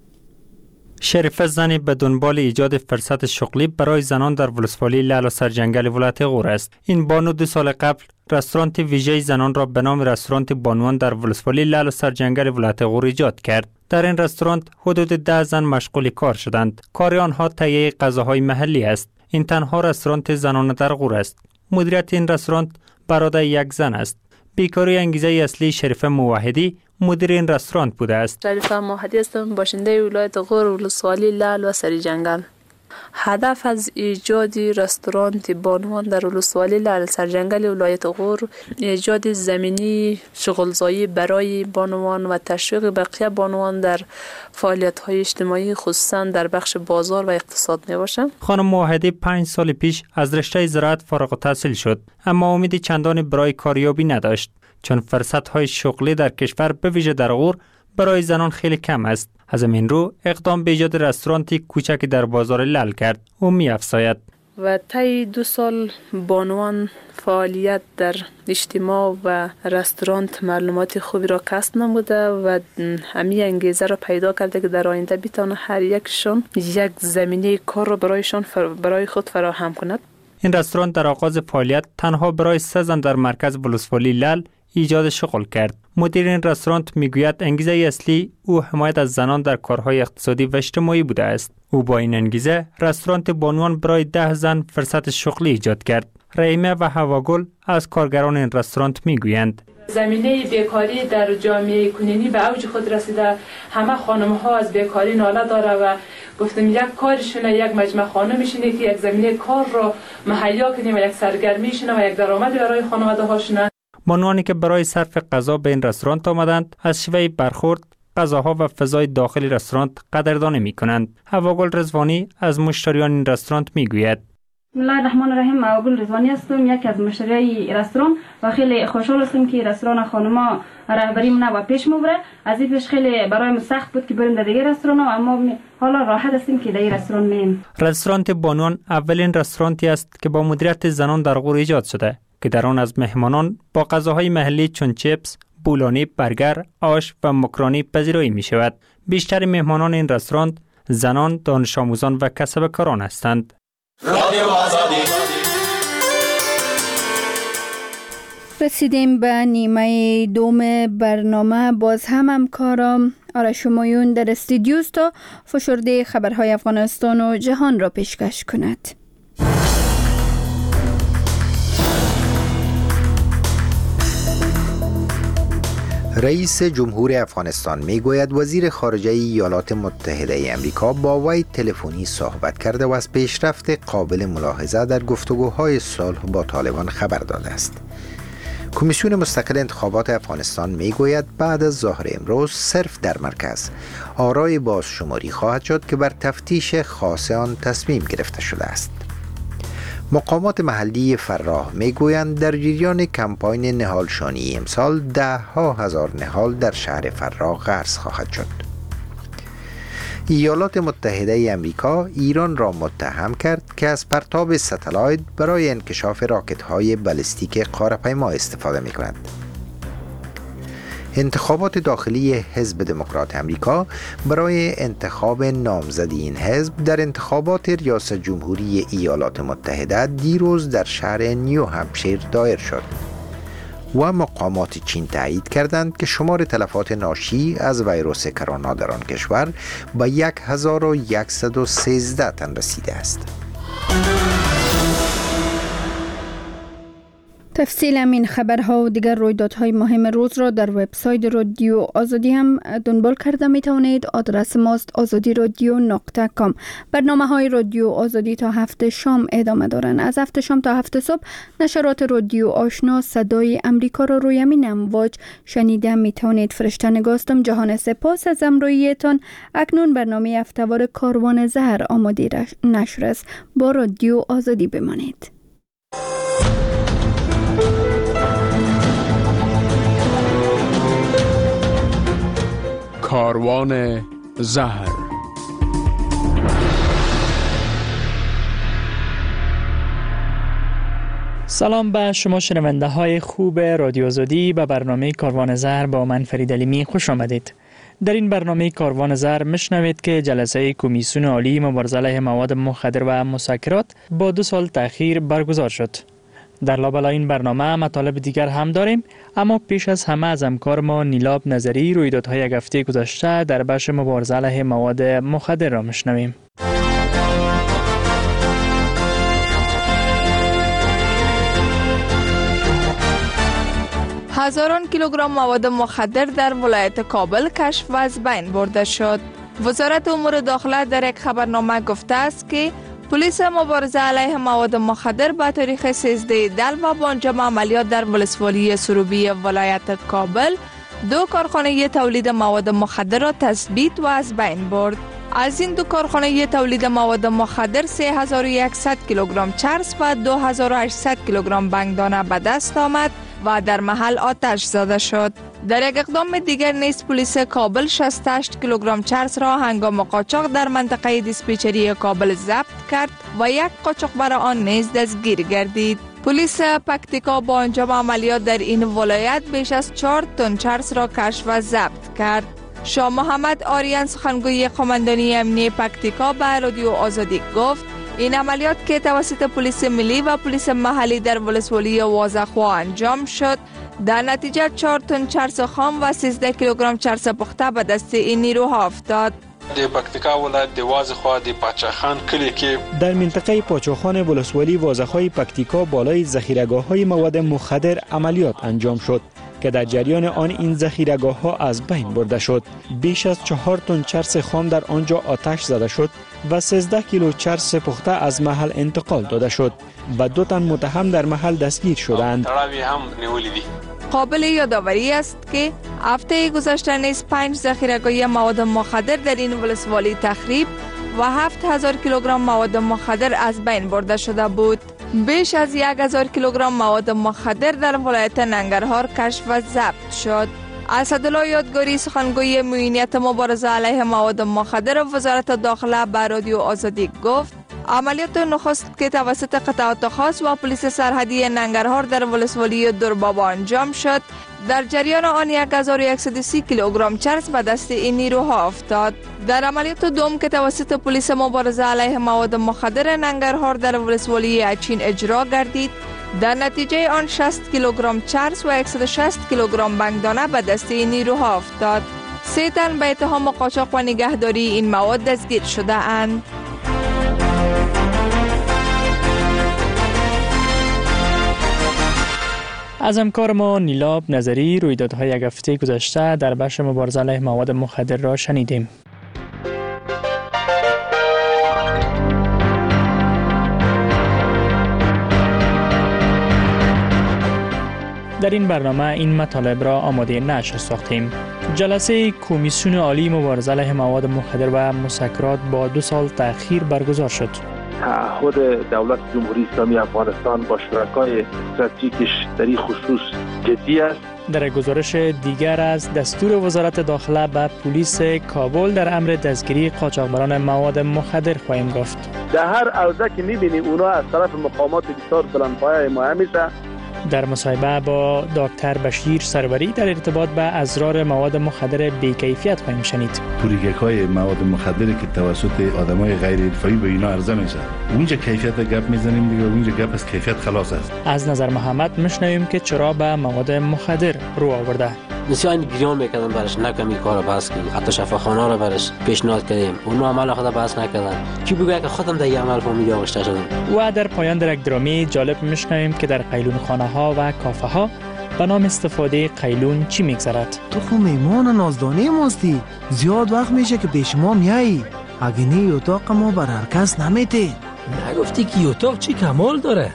شریفه زنی به دنبال ایجاد فرصت شغلی برای زنان در ولسوالی لعل سرجنگل ولایت غور است. این بانو دو سال قبل رستوران ویژه زنان را به نام رستوران بانوان در ولسوالی لعل سرجنگل ولایت غور ایجاد کرد. در این رستوران حدود ده زن مشغول کار شدند. کار آنها تهیه غذاهای محلی است. این تنها رستوران زنان در غور است. مدیریت این رستوران برای یک زن است. بیکاری انگیزه اصلی شریفه موحدی مدیر این رستوران بوده است. شریفه موحدی هستم، باشنده ولایت غور ولسوالی لعل و سرجنگل. هدف از ایجاد رستوران بانوان در ولسوالی لعل سرجنگل ولایت غور ایجاد زمینی شغلزایی برای بانوان و تشویق بقیه بانوان در فعالیت‌های اجتماعی خصوصا در بخش بازار و اقتصاد میباشد. خانم موحدی پنج سال پیش از رشته زراعت فارغ التحصیل شد، اما امیدی چندانی برای کاریابی نداشت چون فرصت‌های شغلی در کشور به ویژه در غور برای زنان خیلی کم است. از این رو اقدام به ایجاد رستورانتی کوچک در بازار لعل کرد. او می‌افزاید و طی دو سال بانوان فعالیت در اجتماع و رستوران معلومات خوبی را کسب نموده و همین انگیزه را پیدا کرده که در آینده بتونه هر یکشون یک زمینه کار را برایشان فر... برای خود فراهم کند. این رستوران در آغاز فعالیت تنها برای سه زن در مرکز ولسوالی لعل ایجاد شغل کرد. مدیر این رستوران میگوید انگیزه اصلی او حمایت از زنان در کارهای اقتصادی و اجتماعی بوده است. او با این انگیزه رستوران بانوان برای ده زن فرصت شغلی ایجاد کرد. رحیمه و هواگل از کارگران این رستوران میگویند زمینه بیکاری در جامعه کنونی به اوج خود رسیده. همه خانم ها از بیکاری ناله داره و گفتم یک کارشونه یک مجمع خانه میشینه که یک زمینه کار را مهیا کنیم و یک سرگرمیشونه و یک درآمدی برای خانواده هاشونه. بانوانی که برای صرف غذا به این رستوران آمدند از شیوه برخورد، غذاها و فضای داخلی رستوران قدردانی می‌کنند. هواگل رضوانی از مشتریان این رستوران میگوید: بسم الله الرحمن الرحیم. هواگل رضوانی هستم، یکی از مشتریای رستوران و خیلی خوشحال هستم که رستوران خانما رهبری منو و پیش میبره. از این پیش خیلی برای سخت بود که بریم در دیگه رستوران، اما حالا راحت هستیم که در این رستوران میم. رستوران بانوان اولین رستورانتی است که با مدیریت زنان در غور ایجاد شده که در آن از مهمانان با غذاهای محلی چون چیپس، بولانی، برگر، آش و مکرانی پذیرایی می شود. بیشتر مهمانان این رستوران زنان، دانش آموزان و کسب کاران هستند. رسیدیم به نیمه دوم برنامه. باز هم همکارم آرش همایون در استودیو است تا فشرده خبرهای افغانستان و جهان را پیشکش کند. رئیس جمهور افغانستان میگوید وزیر خارجه ایالات متحده ای آمریکا با وی تلفنی صحبت کرده و از پیشرفت قابل ملاحظه در گفتگوهای صلح با طالبان خبر داده است. کمیسیون مستقل انتخابات افغانستان میگوید بعد از ظهر امروز صرف در مرکز آرای بازشماری خواهد شد که بر تفتیش خاص آن تصمیم گرفته شده است. مقامات محلی فراه میگویند در جریان کمپاین نهالشانی امسال ده ها هزار نهال در شهر فراه غرس خواهد شد. ایالات متحده ای آمریکا ایران را متهم کرد که از پرتاب ستلایت برای انکشاف راکت های بالستیک قاره‌پیما استفاده می کند. انتخابات داخلی حزب دموکرات آمریکا برای انتخاب نامزدی این حزب در انتخابات ریاست جمهوری ایالات متحده دیروز در شهر نیو همپشیر دایر شد و مقامات چین تایید کردند که شمار تلفات ناشی از ویروس کرونا در آن کشور به یک هزار و صد و سیزده تن رسیده است. تفصیل همین خبرها و دیگر رویدادهای مهم روز را در وبسایت رادیو آزادی هم دنبال کرده می توانید. آدرس ماست آزادی رادیو نقطه کام. برنامه های رادیو آزادی تا هفت شام ادامه دارند. از هفت شام تا هفت صبح نشرات رادیو آشنا صدای امریکا را روی همین امواج شنیده می توانید. فرشته نگاستم. جهان سپاس از همراهیتان. اکنون برنامه هفته‌وار کاروان زهر آماده نشر است. با رادیو آزادی بمانید. کاروان زهر. سلام به شما شنونده های خوب رادیو آزادی. به برنامه کاروان زهر با من فرید علیمی خوش آمدید. در این برنامه کاروان زهر میشنوید که جلسه کمیسیون عالی مبارزه علیه مواد مخدر و مسکرات با دو سال تأخیر برگزار شد. در لابلای این برنامه مطالب دیگر هم داریم، اما پیش از همه از همکار ما نیلاب نظری رویدادهای یک هفته گذشته در بخش مبارزه علیه مواد مخدر را میشنویم. هزاران کیلوگرم مواد مخدر در ولایت کابل کشف و از بین برده شد. وزارت امور داخله در یک خبرنامه گفته است که پلیس مبارزه علیه مواد مخدر به تاریخ سیزده دل و با انجام عملیات در ولسوالی سروبی ولایت کابل دو کارخانه تولید مواد مخدر را تثبیت و از بین برد. از این دو کارخانه تولید مواد مخدر سه هزار و صد کیلوگرم چرس و دو هزار و هشتصد کیلوگرم بنگدانه به دست آمد و در محل آتش زده شد. در یک اقدام دیگر نیز پلیس کابل شصت و هشت کیلوگرم چرس را هنگام قاچاق در منطقه دیسپیچری کابل ضبط کرد و یک قاچاقبر آن نیز دستگیر گردید. پلیس پکتیکا با انجام عملیات در این ولایت بیش از چهار تن چرس را کشف و ضبط کرد. شاه محمد آریان سخنگوی قماندانی امنیتی پکتیکا به رادیو آزادی گفت این عملیات که توسط پلیس ملی و پلیس محلی در ولسوالی وازخوا انجام شد در نتیجه چهار تن چرس خام و سیزده کیلوگرم چرس پخته به دست این نیروها افتاد. د پکتیکا ولایت د وازخوا د پاچاخان کلی کې در منطقه پاچاخان ولسوالی وازخوای پکتیکا بالای ذخیره‌گاه‌های مواد مخدر عملیات انجام شد که در جریان آن این ذخیره‌گاه ها از بین برده شد. بیش از چهار تن چرس خام در آنجا آتش زده شد و سیزده کیلو چرس پخته از محل انتقال داده شد و دو تن متهم در محل دستگیر شدند. قابل یادآوری است که هفته گذشته نیز پنج ذخیره‌گاه مواد مخدر در این ولسوالی تخریب و هفت هزار کیلوگرم مواد مخدر از بین برده شده بود. بیش از یک هزار کیلوگرم مواد مخدر در ولایت ننگرهار کشف و ضبط شد. اسدالله یادگاری سخنگوی معینیت مبارزه علیه مواد مخدر وزارت داخله به رادیو آزادی گفت عملیات نخست که توسط قطعات خاص و پلیس سرحدی ننگرهار در ولسوالی دربابا انجام شد، در جریان آن یک هزار و صد و سی کیلوگرم چرس به دست این نیروها افتاد. در عملیات دوم که توسط پلیس مبارزه علیه مواد مخدر ننگرهار در ولسوالی اچین اجرا گردید، در نتیجه آن شصت کیلوگرم چرس و صد و شصت کیلوگرم بنگدانه به دست این نیروها افتاد. سه تن به اتهام قاچاق و نگهداری این مواد دستگیر شده اند. از همکار ما نیلاب نظری رویدادهای یک هفته گذشته در بخش مبارزه علیه مواد مخدر را شنیدیم. در این برنامه این مطالب را آماده نشر ساختیم. جلسه کمیسیون عالی مبارزه علیه مواد مخدر و مسکرات با دو سال تأخیر برگزار شد. تعهد دولت جمهوری اسلامی افغانستان با شرکای استراتژیکش در این خصوص جدی است. در گزارش دیگر از دستور وزارت داخله به پلیس کابل در امر دستگیری قاچاقبران مواد مخدر خواهیم گفت. در هر عرضه که می‌بینی اونا از طرف مقامات بسیار بلندپایه حمایت میشه. در مصاحبه با دکتر بشیر سروری در ارتباط به ازرار مواد مخدر بی‌کیفیت خواهیم شنید. پوریک‌های مواد مخدری که توسط آدمای غیر حرفه‌ای به اینا عرضه میشه، اونجا کیفیت گپ میزنیم دیگه، اونجا گپ از کیفیت خلاص است. از نظر محمد میشنویم که چرا به مواد مخدر رو آورده. بسیار گریان میکردن برش، نکمی کار بحث کردیم، حتی شفاخانه را برش پیشنهاد کردیم، اونا عمل خود بحث نکردن. کی بگه که خودم در عمل فهمیده آغشته شدم. و در پایان در یک درامی جالب میشنویم که در قیلون خانه ها و کافه ها به نام استفاده قیلون چی میگذرد. تو خو میمان نازدانه ماستی، زیاد وقت میشه که پیش ما میایی. اگه نی اتاق ما بر هر کس نمیتی. نگفتی که اتاق چی کمال داره؟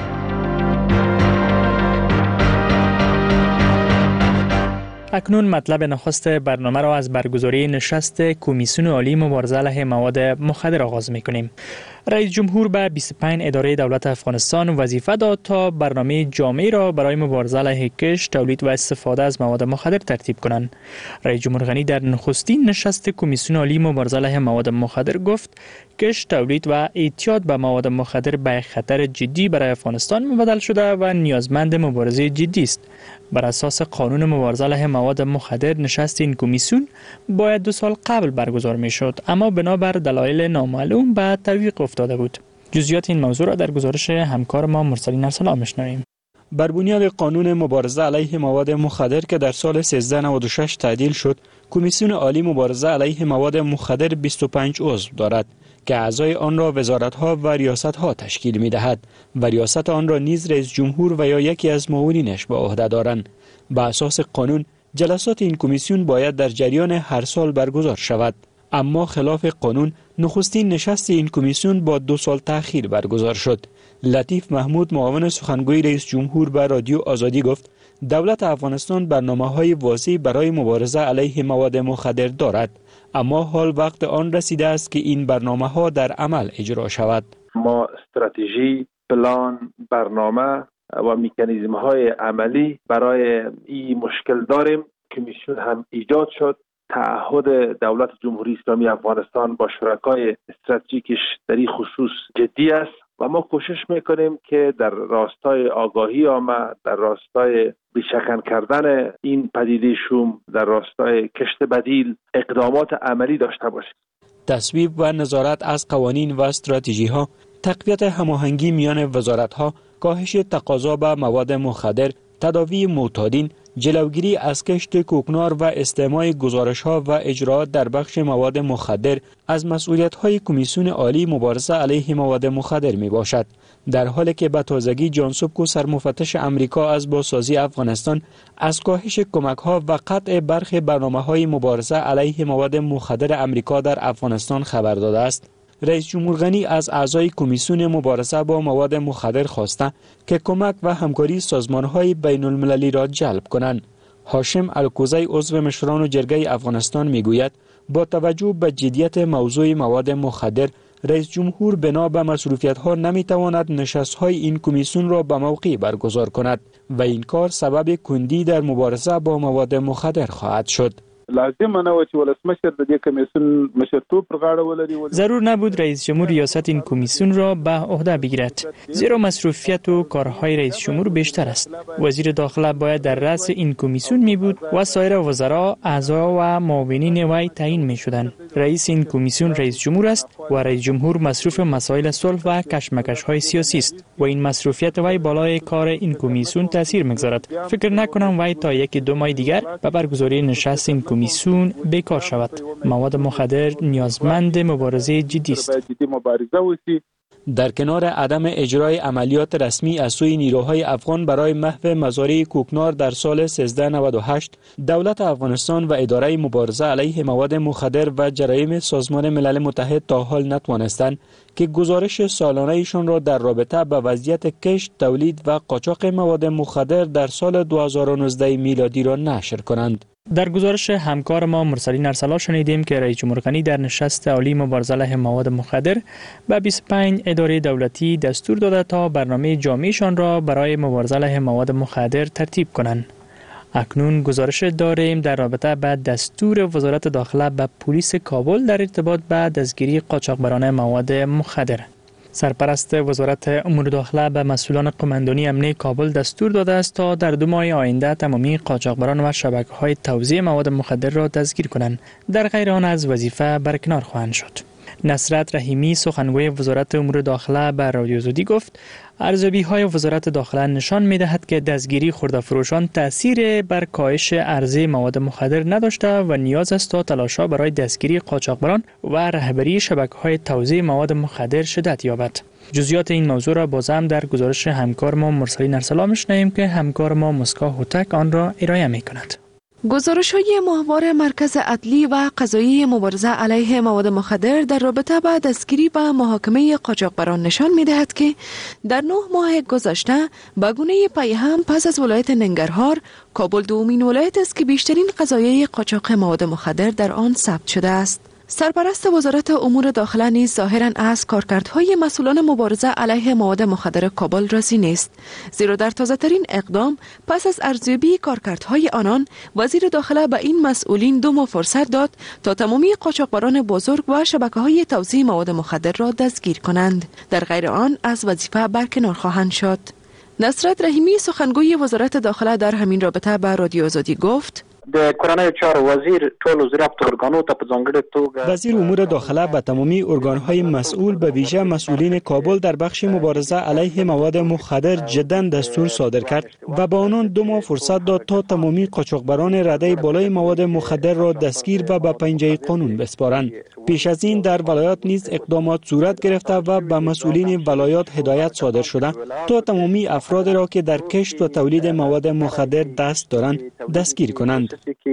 اکنون مطلب نخست برنامه را از برگزاری نشست کمیسیون عالی مبارزه علیه مواد مخدر آغاز می‌کنیم. رئیس جمهور به بیست و پنج اداره دولت افغانستان وظیفه داد تا برنامه جامعی را برای مبارزه علیه کشت، تولید و استفاده از مواد مخدر ترتیب کنند. رئیس جمهور غنی در نخستین نشست کمیسیون عالی مبارزه علیه مواد مخدر گفت کشت، تولید و اعتیاد به مواد مخدر به خطر جدی برای افغانستان مبدل شده و نیازمند مبارزه جدی است. بر اساس قانون مبارزه علیه مواد مخدر نشست این کمیسیون باید دو سال قبل برگزار می شد، اما بنابر دلایل نامعلوم به تعویق افتاده بود. جزئیات این موضوع را در گزارش همکار ما مرسلین ارسلان میشنویم. بر بنیاد قانون مبارزه علیه مواد مخدر که در سال سیزده نود و شش تعدیل شد، کمیسیون عالی مبارزه علیه مواد مخدر بیست و پنج عضو دارد که اعضای آن را وزارت‌ها و ریاست‌ها تشکیل می‌دهد و ریاست آن را نیز رئیس جمهور و یا یکی از معاونینش به عهده دارند. به اساس قانون جلسات این کمیسیون باید در جریان هر سال برگزار شود، اما خلاف قانون نخستین نشست این کمیسیون با دو سال تأخیر برگزار شد. لطیف محمود معاون سخنگوی رئیس جمهور به رادیو آزادی گفت دولت افغانستان برنامه‌های واضحی برای مبارزه علیه مواد مخدر دارد، اما حال وقت آن رسیده است که این برنامه‌ها در عمل اجرا شود. ما استراتژی، پلان، برنامه و مکانیزم‌های عملی برای این مشکل داریم. کمیسیون هم ایجاد شد. تعهد دولت جمهوری اسلامی افغانستان با شرکای استراتژیکش در این خصوص جدی است و ما کوشش میکنیم که در راستای آگاهی عامه، در راستای بیشکن کردن این پدیده شوم، در راستای کشت بدیل اقدامات عملی داشته باشیم. تصویب و نظارت از قوانین و استراتژی ها، تقویت هماهنگی میان وزارت ها، کاهش تقاضا به مواد مخدر، تداوی معتادین، جلوگیری از کشت کوکنار و استماع گزارش‌ها و اجراات در بخش مواد مخدر از مسئولیت‌های کمیسیون عالی مبارزه علیه مواد مخدر میباشد. در حالی که به تازگی جان سوبکو سرمفتش امریکا از بازسازی افغانستان از کاهش کمک‌ها و قطع برخی برنامه‌های مبارزه علیه مواد مخدر امریکا در افغانستان خبر داده است، رئیس جمهور غنی از اعضای کمیسیون مبارزه با مواد مخدر خواسته که کمک و همکاری سازمان‌های بین‌المللی را جلب کنند. هاشم الکوزی عضو مشوران جرگه افغانستان میگوید با توجه به جدیت موضوع مواد مخدر، رئیس جمهور بنا به مصروفیت‌ها نمی‌تواند نشست‌های این کمیسیون را به موقع برگزار کند و این کار سبب کندی در مبارزه با مواد مخدر خواهد شد. لازم نه و چې ولسمشر د دې کمیسیون مشرتوب پر غاړه ولري. ضرور نبود رئیس جمهور ریاست این کمیسیون را به عهده بگیرد، زیرا مصروفیت و کارهای رئیس جمهور بیشتر است. وزیر داخله باید در رأس این کمیسیون می بود و سایر وزرا، اعضا و معاونین وی تعیین می شدند. رئیس این کمیسیون رئیس جمهور است و رئیس جمهور مصروف مسائل صلح و کشمکش های سیاسی است و این مصروفیت وی بالای کار این کمیسیون تاثیر می‌گذارد. فکر نکنم وی تا یک دو ماه دیگر به برگزاری نشست این کمیسیون بیکار شود. مواد مخدر نیازمند مبارزه جدی است. در کنار عدم اجرای عملیات رسمی از سوی نیروهای افغان برای محو مزارع کوکنار در سال سیزده نود و هشت، دولت افغانستان و اداره مبارزه علیه مواد مخدر و جرایم سازمان ملل متحد تا حال نتوانستند که گزارش سالانه ایشان را در رابطه با وضعیت کشت، تولید و قاچاق مواد مخدر در سال دو هزار و نوزده میلادی را نشر کنند. در گزارش همکار ما مرسلین ارسلا شنیدیم که رئیس جمهور غنی در نشست عالی مبارزه علیه مواد مخدر به بیست و پنج اداره دولتی دستور داده تا برنامه جامعشان را برای مبارزه علیه مواد مخدر ترتیب کنند. اکنون گزارش داریم در رابطه با دستور وزارت داخله به پلیس کابل در ارتباط با دستگیری قاچاقبران مواد مخدر. سرپرست وزارت امور داخله به مسئولان قماندانی امنیه کابل دستور داده است تا در دو ماه آینده تمامی قاچاقبران و شبکه‌های توزیع مواد مخدر را دستگیر کنند. در غیر آن از وظیفه برکنار خواهند شد. نصرت رحیمی سخنگوی وزارت امور داخله به رادیو زودی گفت ارزیابی‌های وزارت داخله نشان می‌دهد که دستگیری خرده‌فروشان تأثیر بر کاهش عرضه مواد مخدر نداشته و نیاز است تا تلاش‌ها برای دستگیری قاچاقبران و رهبری شبکه‌های توزیع مواد مخدر شدت یابد. جزئیات این موضوع را باز هم در گزارش همکار ما مرسلین ارسلا می‌شنویم که همکار ما مسکا هوتک آن را ارائه می‌کند. گزارش‌های ماهوار مرکز عدلی و قضایی مبارزه علیه مواد مخدر در رابطه با دستگیری و محاکمه قاچاقبران نشان می‌دهد که در نه ماه گذشته به گونه پیهم پس از ولایت ننگرهار، کابل دومین ولایت است که بیشترین قضایای قاچاق مواد مخدر در آن ثبت شده است. سرپرست وزارت امور داخله نیز ظاهراً از کارکردهای مسئولان مبارزه علیه مواد مخدر کابل راضی نیست، زیرا در تازه‌ترین اقدام پس از ارزیابی کارکردهای آنان، وزیر داخله به این مسئولین دو ماه فرصت داد تا تمامی قاچاقبران بزرگ و شبکه‌های توزیع مواد مخدر را دستگیر کنند. در غیر آن از وظیفه برکنار خواهند شد. نصرت رحیمی سخنگوی وزارت داخله در همین رابطه به رادیو آزادی گفت: د کورنۍ چارو وزیر ټول وزارت ارګانو ته په ځانګړي توګه وزیر امور داخله به تمامی ارگان‌های مسئول به ویژه مسئولین کابل در بخش مبارزه علیه مواد مخدر جداً دستور صادر کرد و به آنان دو ماه فرصت داد تا تمامی قاچاقبران رده بالای مواد مخدر را دستگیر و به پنجه قانون بسپارند. پیش از این در ولایات نیز اقدامات صورت گرفته و به مسئولین ولایات هدایت صادر شده تا تمامی افراد را که در کشت و تولید مواد مخدر دست دارند دستگیر کنند.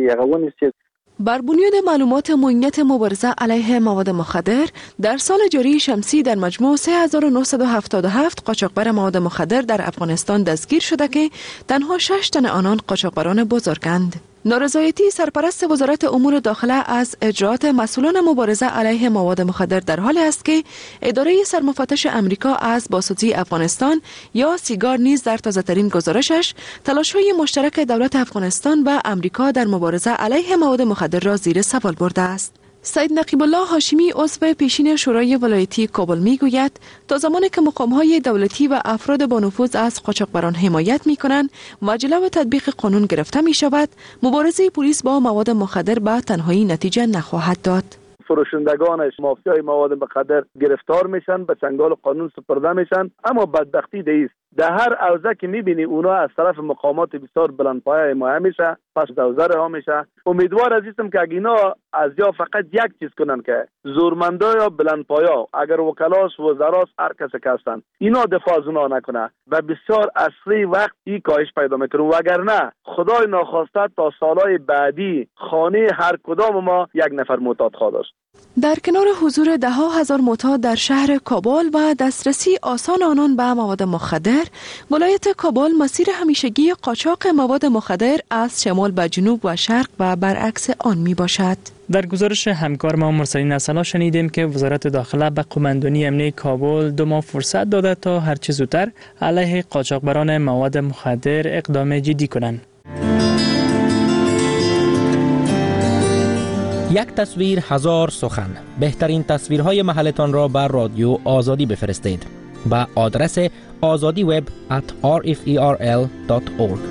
بر بنیاد معلومات معینیت مبارزه علیه مواد مخدر، در سال جاری شمسی در مجموع سه هزار و نهصد و هفتاد و هفت قاچاقبر مواد مخدر در افغانستان دستگیر شده که تنها شش تن آنان قاچاقبران بزرگند. نارضایتی سرپرست وزارت امور داخله از اجراات مسئولان مبارزه علیه مواد مخدر در حال است که اداره سرمفتش امریکا از بازسازی افغانستان یا سیگار نیز در تازه‌ترین گزارشش تلاش‌های مشترک دولت افغانستان و امریکا در مبارزه علیه مواد مخدر را زیر سوال برده است. سید نقیب الله هاشمی عضو پیشین شورای ولایتی کابل میگوید تا زمانی که مقام‌های دولتی و افراد با نفوذ از قاچاقبران حمایت می‌کنند و جلو تطبیق قانون گرفته می‌شود، مبارزه پلیس با مواد مخدر به تنهایی نتیجه نخواهد داد. فروشندگانش مافیای مواد مخدر گرفتار میشن، به چنگال قانون سپرده میشن، اما بدبختی دیست در هر حوزه که میبینی اونا از طرف مقامات بسیار بلندپایه حمایه میشه، پس دوزه رها میشه. امیدوار عزیزم که اگه اینا از یا فقط یک چیز کنن که زورمندا یا بلندپایا، اگر وکلاس وزراس هر کسی که هستن اینا دفاع از اونا نکنه و بسیار اصلی وقت این کاهش پیدا میکنه، وگرنه خدای ناخواسته تا سالهای بعدی خانه هر کدام ما یک نفر معتاد خواهد است. در کنار حضور ده ها هزار معتاد در شهر کابل و دسترسی آسان آنان به مواد مخدر، ولایت کابل مسیر همیشگی قاچاق مواد مخدر از شمال به جنوب و شرق و برعکس آن می باشد. در گزارش همکار ما مرسلین اصلا شنیدیم که وزارت داخله به قماندانی امنیه کابل دو ماه فرصت داده تا هر چه زودتر علیه قاچاقبران مواد مخدر اقدام جدی کنند. یک تصویر هزار سخن. بهترین تصویرهای محلتان را بر رادیو آزادی بفرستید با آدرس آزادی وب ات آر اف ای آر ال دات اورگ.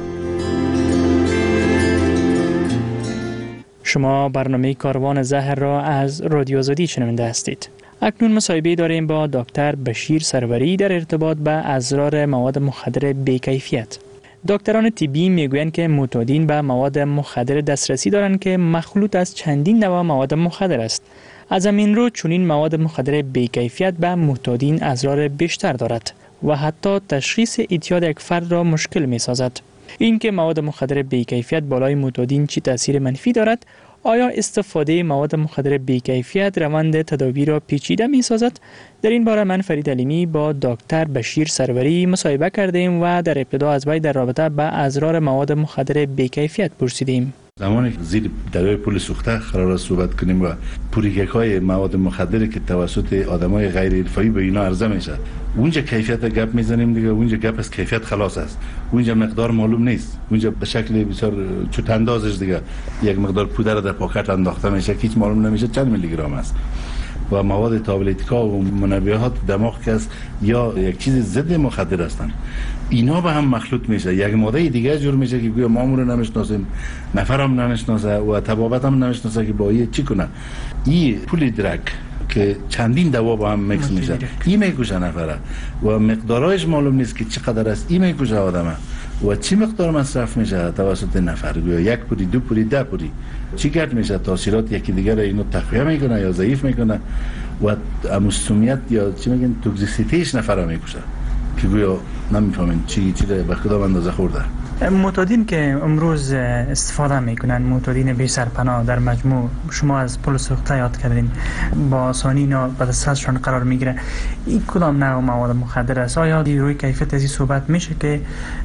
شما برنامه کاروان زهر را از رادیو آزادی شنونده هستید. اکنون مصاحبه داریم با دکتر بشیر سروری در ارتباط به اسرار مواد مخدر بی‌کیفیت. دکتران طبی میگویند که معتادین به مواد مخدر دسترسی دارند که مخلوط از چندین نوع مواد مخدر است. از همین رو چنین مواد مخدر بی‌کیفیت به معتادین اضرار بیشتر دارد و حتی تشخیص اعتیاد یک فرد را مشکل می سازد. این که مواد مخدر بی‌کیفیت بالای معتادین چی تاثیر منفی دارد؟ آیا استفاده مواد مخدر بی‌کیفیت روند تداوی را پیچیده می سازد؟ در این باره من فرید علیمی با دکتر بشیر سروری مصاحبه کردیم و در ابتدا از وی در رابطه با اضرار مواد مخدر بی‌کیفیت پرسیدیم. زمانی که زیر دریای پل سوخته قرار است صحبت کنیم و پوریک‌های مواد مخدر که توسط آدمای غیر حرفه‌ای به اینا عرضه میشه، اونجا کیفیت گپ میزنیم دیگه، اونجا گپ از کیفیت خلاص است، اونجا مقدار معلوم نیست، اونجا به شکل بسیار چوت اندازش دیگه یک مقدار پودر در پاکت انداخته میشه که هیچ معلوم نمیشه چند میلی گرم است. و مواد تابلتیکا و منبهات دماغ که است یا یک چیز ضد مخدر هستند، اینا به هم مخلوط میشه، یک ماده دیگه جور میشه که گویا ما رو نمیشناسیم، نفرم نمیشناسه و طبابت هم نمیشناسه که با این چی کنه. این پولی درک که چندین دوا با هم میکس میشه، این میکشه نفره و مقدارش معلوم نیست که چقدر است، این میکشه آدمه و چی مقدار مصرف میشه توسط نفر، گویا یک پولی، دو پولی، ده پولی، چی گرد میشه، تاثیرات یکی دیگر را اینو تقویه میکنه یا ضعیف میکنه و مسمومیت یا چی میگن توکسیسیتیش نفره میکشه که گویا نمیفهمین چی چی به کدام اندازه خورده. معتادین که امروز استفاده میکنن، معتادین بی سرپناه در مجموع، شما از پل سوخته یاد کردین، با آسانی اینا به دسترسشان قرار میگیره، این کدام نوع مواد مخدر است؟ آیا روی کیفیت از این صحبت میشه که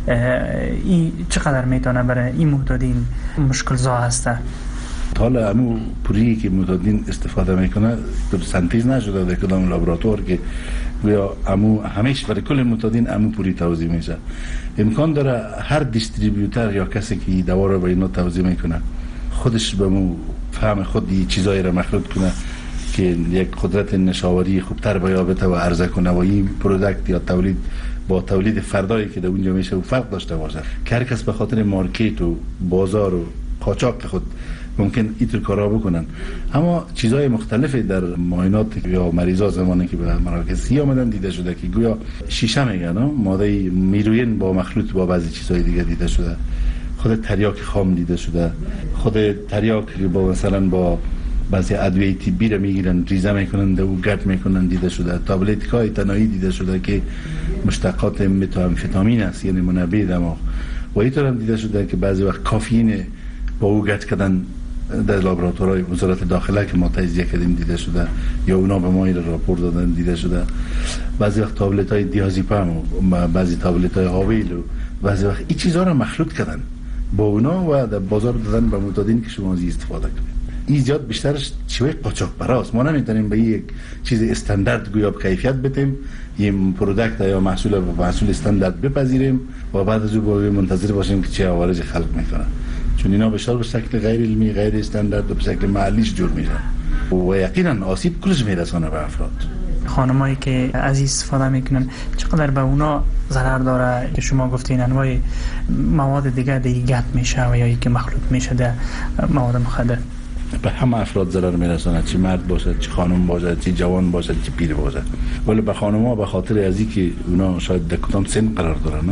این چقدر میتونه برای این معتادین مشکل زا هسته؟ حالا همون پوری که معتادین استفاده میکنه سنتیز نشده در کدام لابراتوار که یا امو همیشه برای کل معتادین امو پوری توزیع میشه. امکان داره هر دیستریبیوتر یا کسی که دوا رو به اینا توزیع میکنه خودش به مو فهم خودی چیزایی را مخلوط کنه که یک قدرت نشاوری خوبتر بیابته و عرضه کنه و این پروداکت یا تولید با تولید فردایی که در اونجا میشه و فرق داشته باشه که هر کس به خاطر مارکت و بازار و قاچاق خود ممکن اینطور کارا بکنن. اما چیزهای مختلفی در معاینات یا مریضا زمانی که به مراکز سی آمدن دیده شده که گویا شیشه میگن، ماده میروین با مخلوط با بعضی چیزهای دیگه دیده شده، خود تریاک خام دیده شده، خود تریاک با مثلا با بعضی ادویه طبی را میگیرن ریزه میکنن و گرد میکنن دیده شده، تابلت‌های تنایی دیده شده که مشتقات متامفتامین است یعنی منبه دماغ، و اینطور هم دیده شده که بعضی وقت کافئین با او گرد کردن در لابراتوارهای وزارت داخله که ما تجزیه کردیم دیده شده یا اونا به ما این راپور دادن دیده شده. بعضی وقت تابلت های دیازیپام و بعضی تابلت های آویل و بعضی وقت این چیزها رو مخلوط کردن با اونا و در بازار دادن به معتادین که شما از استفاده کنید. این زیاد بیشترش چوی قاچاقبراست. ما نمیتونیم به یک چیز استاندارد گویا کیفیت بدیم، این پروداکت یا محصول محصول استاندارد بپذیریم و بعد از او منتظر باشیم که چه عوارض خلق میکنه، چون اینا بیشتر به شکل غیر علمی، غیر استاندارد و به شکل محلیش جور میشن و یقینا آسیب کلش میرسونه به افراد. خانمایی که از استفاده میکنن چقدر به اونا ضرر داره که شما گفتین انواع مواد دیگه دیگه گپ میشه و یا اینکه مخلوط میشه در مواد مخدر؟ به همه افراد ضرر میرسونه، چه مرد باشد، چه خانم باشد، چه جوان باشد، چه پیر باشد. ولی به خانم ها به خاطر از اینکه اونا شاید در کدام سن قرار دارن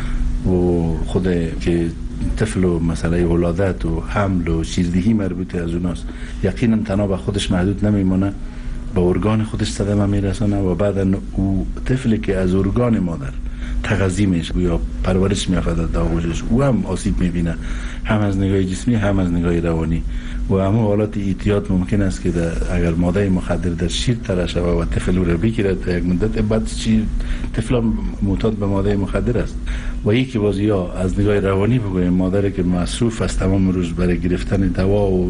و خود که طفل و مسئله ولادت و حمل و شیردهی مربوط از اوناست، یقینا تنها به خودش محدود نمیمونه، به ارگان خودش صدمه میرسونه و بعدا او طفلی که از ارگان مادر تغذیه میشه یا پرورش میافته در آغوشش، او هم آسیب میبینه، هم از نگاه جسمی هم از نگاه روانی. و همه حالات اعتیاد ممکن است که اگر ماده مخدر در شیر ترشه و طفل را بگیره تا یک مدت بعد شیر طفل معتاد به ماده مخدر است. و یکی باز یا از نگاه روانی بگویم مادر که مصروف است تمام روز برای گرفتن دوا و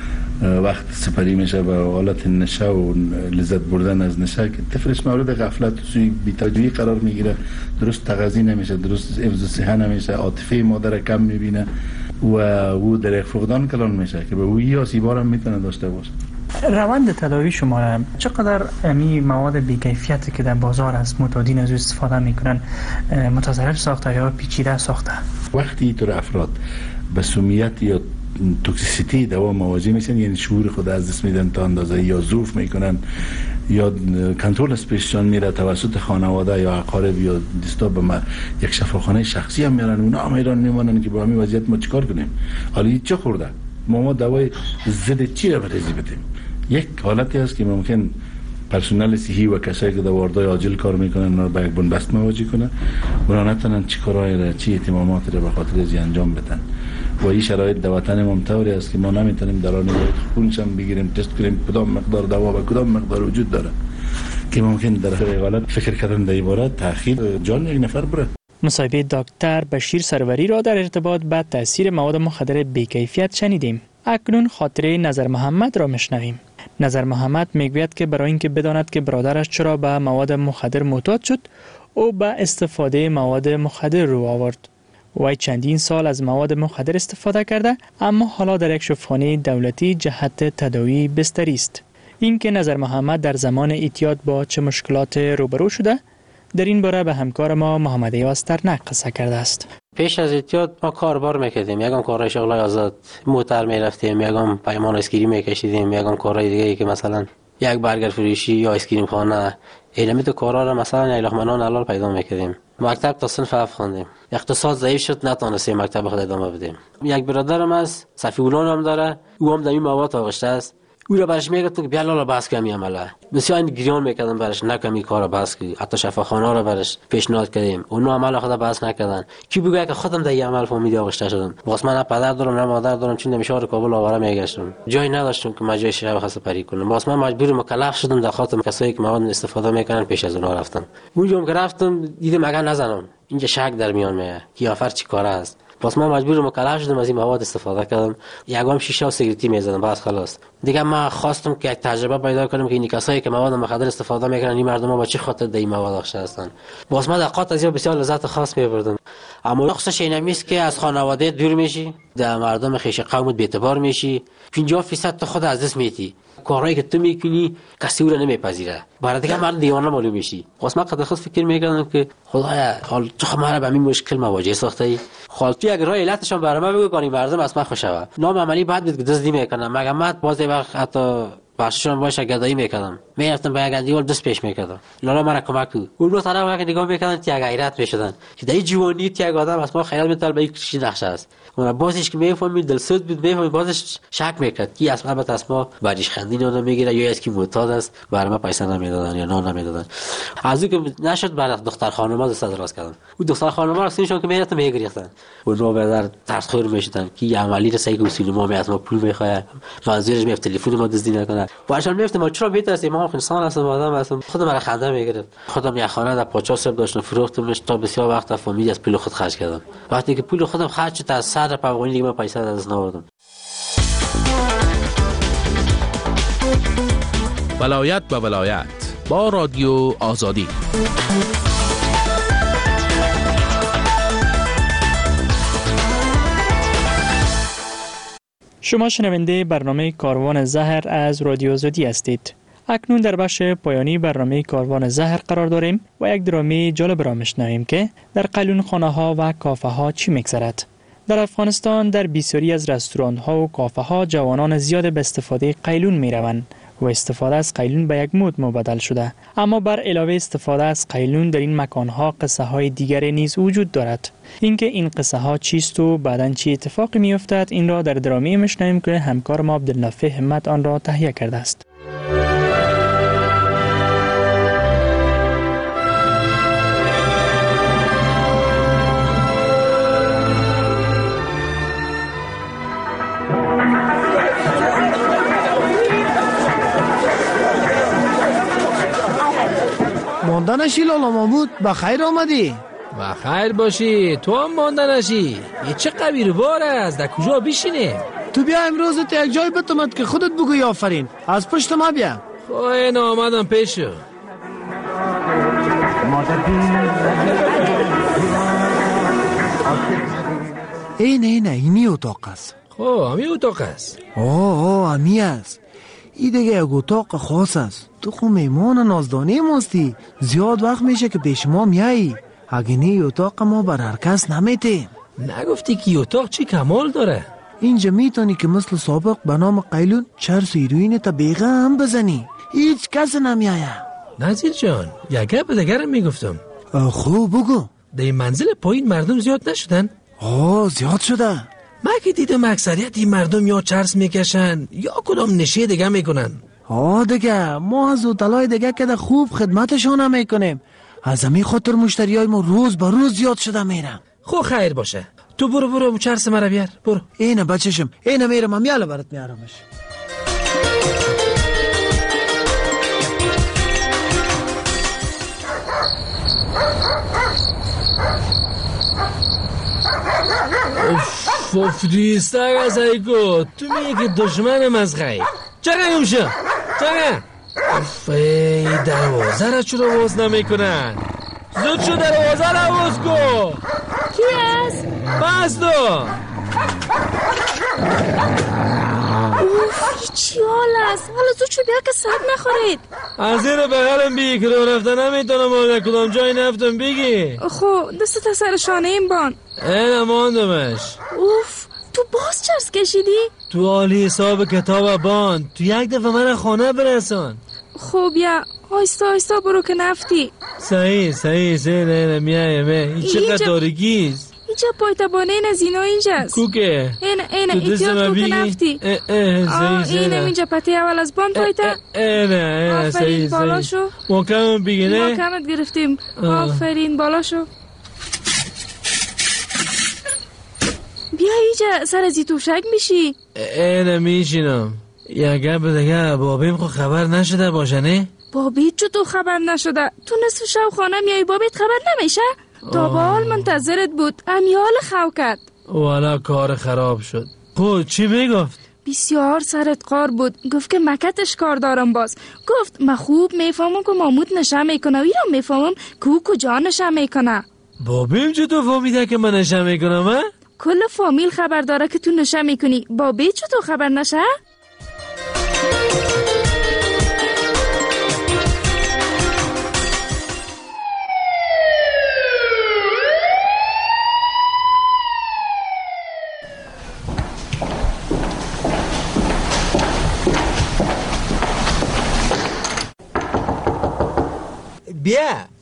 وقت سپری میشه به حالت نشه و لذت بردن از نشه که طفلش مورد غفلت و سوی بی‌توجهی قرار میگیره، درست تغذیه نمیشه، درست حفظ صحه نمیشه، عاطفه مادر کم میبینه و او در یک فقدان کلان میشه که به اویی آسیبار هم میتونه داشته باشه. روند تداوی شما چقدر امی مواد بی‌کیفیتی که در بازار است معتادین از استفاده میکنن متضرر ساخته یا پیچیده ساخته؟ وقتی طور افراد به سمیت یا توکسیسیتی دوا مواجه میشن، یعنی شعور خود از دست میدن تا اندازه یا ضعف میکنن یا کنترل از پیششان میره توسط خانواده یا اقارب یا دوستا به ما یک شفاخانه شخصی هم میرن، اونا هم ایران میمونن که با همین وضعیت ما چیکار کنیم؟ حالا چه خورده ما ما دوای ضد چی را بریزی بدیم؟ یک حالتی هست که ممکن پرسنل صحی و کسایی که در واردای عاجل کار میکنن اونا به یک بنبست مواجه کنن، اونا نتونن چی کارهای را چی اهتماماتی را به خاطر از انجام بدن. و این شرایط در وطن ما طوری است که ما نمیتونیم در آن باید خونش هم بگیریم، تست کنیم کدام مقدار دوا و کدام مقدار وجود داره که ممکن در هر حالت فکر کردن در عبارت تأخیر جان یک نفر بره. مصاحبه دکتر بشیر سروری را در ارتباط با تاثیر مواد مخدر بی‌کیفیت شنیدیم. اکنون خاطره نظر محمد را میشنویم. نظر محمد میگوید که برای اینکه بداند که برادرش چرا به مواد مخدر معتاد شد، او به استفاده مواد مخدر رو آورد. وی چندین سال از مواد مخدر استفاده کرده اما حالا در یک شفاخانه دولتی جهت تداوی بستری است. این که نظر محمد در زمان اعتیاد با چه مشکلات روبرو شده در این باره به همکار ما محمد یاسترنک قصه کرده است. پیش از اعتیاد ما کاربار میکردیم، یکم کارهای شغلای آزاد، موتر میرفتیم، یکم پیمان اسکریم میکشیدیم، یکم کارهای دیگه ای که مثلا یک برگر فروشی یا اسکریم خانه، علمی تو کارا را مثلا ایلاخمنان حلال پیدا میکردیم. مکتب تا صنف هفت خواندیم. اقتصاد ضعیف شد نتونستیم مکتب خود ادامه بدیم. یک برادرم از صفیولان هم داره، او هم در این مواد آغشته است. او را برش میگفتم که بیا لالا بس کمی عمله. بسیار گریان میکردم برش نکمی کارا بس کی. حتی شفاخانه را برش پیشنهاد کردیم. اونو عمل خود بس نکردن. کی بگه که خودم در این عمل فهمیدی آغشته شدم. واسه من نه پدر دارم نه مادر دارم، چون نمیشار کابل آواره میگشتم. جای نداشتم که مجای شب خاص پری کنم. واسه من مجبور مکلف شدم در خاطر کسایی که مواد استفاده میکنن پیش از اونها رفتم. اونجا که رفتم دیدم مگه نزنم. اینجا شک در میان میاد. کی آفر چی کار است؟ پس من مجبور مکلف شدم از این مواد استفاده کردم. یکم شیشه و سیگارتی میزدم بعد خلاص. دیگه من خواستم که یک تجربه پیدا کنم که این کسایی که مواد مخدر استفاده میکنن این مردم ها با چه خاطر در این مواد آغشته هستن. باز من دقیقاً از این بسیار لذت خاص میبردم. اما نقصش این است که از خانواده دور میشی، در مردم خویش قومت بی‌اعتبار میشی، پنجاه درصد تو خود از دست میدی. کارهایی که تو میکنی کسی او را نمیپذیره. برای دیگه مرد دیوانه معلوم میشی. واسه من قد خود فکر میکردم که خدایا حال تو خمره به این مشکل مواجه ساخته ای. حال تو یک راه علتشون برای من بگو کنی مردم از من خوشوا. نام عملی بعد بده دزدی میکنم. مگه من باز وقت حتی باششون باشه گدایی میکردم. میرفتم به یک دیوار دست پیش میکردم. لالا مرا کمک کو. اون رو طرف که نگاه میکردن که یک غیرت میشدن. که در جوانی یک آدم از ما خیال میتال به یک چیز نقشه است. اون بازش که میفهمید دلسوز بود میفهمید بازش شک میکرد کی اصلا البته از ما بریش خندین اون میگیره یا از کی معتاد است برای ما پیسه نمیدادن یا نان نمیدادن. از اون که نشد برای دختر خانوما دست دراز کردن. اون دختر خانوما رو سینشون که میرفتن میگریختن. اون رو به در ترس خور میشدن کی عملی رو صحیح اصول ما می از ما پول میخواد منظورش می تلفن ما دزدی نکنه. واشان میفته ما چرا میترسیم ما انسان هستم آدم هستم. خودم را خنده میگرفت. خودم یک خانه در پاچاس سب داشتم فروختمش تا بسیار وقت فامیل از پول خود خرج کردم. وقتی که پول خودم خرج شد از صد پاوانی دیگه من پیسه از دست نآوردم. ولایت به ولایت با رادیو آزادی. شما شنونده برنامه کاروان زهر از رادیو آزادی هستید. اکنون در بخش پایانی برنامه کاروان زهر قرار داریم و یک درامه جالب را میشنویم که در قلیون خانه ها و کافه ها چی میگذرد. در افغانستان در بسیاری از رستوران‌ها و کافه‌ها جوانان زیاد به استفاده قیلون می‌روند و استفاده از قیلون به یک مد مبدل شده. اما بر علاوه استفاده از قیلون در این مکان‌ها قصه های دیگر نیز وجود دارد. اینکه این قصه ها چیست و بعداً چی اتفاقی می‌افتد این را در درامی میشنویم که همکار ما عبدالنافع همت آن را تهیه کرده است. ماندنشی لالا محمود بخیر آمدی. بخیر باشی. تو هم ماندنشی. یه چه قبیر بار است. در کجا بشینه؟ تو بیا امروز تا یک جای بتمد که خودت بگوی آفرین. از پشت ما بیا. خب این آمدم پیشو. این این اینی اتاق است. خب امی اتاق است. آه آه امی است. این دیگه یک اتاق خاص است. تو خو میمان نازدانی ماستی. زیاد وقت میشه که پیش ما میایی. اگه نی اتاق ما بر هر کس نمیتیم. نگفتی که اتاق چی کمال داره؟ اینجا میتونی که مثل سابق به نام قیلون چرس ایروین تا بیغه هم بزنی. هیچ کس نمیایه. نظیر جان یک گپ دیگر میگفتم. خوب بگو. در این منزل پایین مردم زیاد نشدن؟ آه زیاد شده. من که دیدم اکثریت این مردم یا چرس میکشن یا کدام نشه دیگه میکنن. آه دیگه ما از اوتلای دیگه که خوب خدمتشون میکنیم. از همین خاطر مشتری های ما روز به روز زیاد شده میرن. خو خیر باشه. تو برو برو چرس مرا بیار. برو. اینه بچشم. اینه میرم هم یالا برات میارمش. اف اف دیستر از ایگو. تو میگه که دشمنم از خیلی. چرا یومشم؟ چرا؟ اف ای دروازه را چرا باز نمیکنن؟ زود شو دروازه را باز کن. کی است؟ بس دو. اوف چی حال است؟ حالا زود شو بیا که سب نخورید. از این بغلم بگی که رو رفته نمیتونم آنه کدام جای نفتم بگی. خب دست تا سر شانه این بان. این ماندمش. اوف تو باز چرس کشیدی؟ تو عالی حساب کتاب بان. تو یک دفعه من خانه برسان. خب یا آیستا آیستا برو که نفتی. صحیح صحیح صحیح نه نه میایه می. این چقدر دارگیست. اینجا پایتبانه این از اینا اینجاست. کوکه این این ایتیاد کوکه نفتی. اه اه آه اینه اینجا پتی اول از بان پایتا. اینه اینه صحیح بالا شو. محکم بگی نه. محکمت گرفتیم. آفرین بالا شو. بیا اینجا سر از توشک میشی. اینه میشینم. یک گپ دیگه بابیم خو خبر نشده باشه نه؟ بابیت چو تو خبر نشده؟ تو نصف شب خانه میای بابیت خبر نمیشه؟ تا به حال منتظرت بود. امیال خو کرد. والا کار خراب شد. خود چی میگفت؟ بسیار سرت قار بود. گفت که مکتش کار دارم باز. گفت من خوب میفهمم که مامود نشه میکنه و ایرا میفهمم که او کجا نشه میکنه. بابیم چطور فهمیده که من نشه میکنم ها؟ کل فامیل خبر داره که تو نشه میکنی. بابی چطور خبر نشه؟ بیا.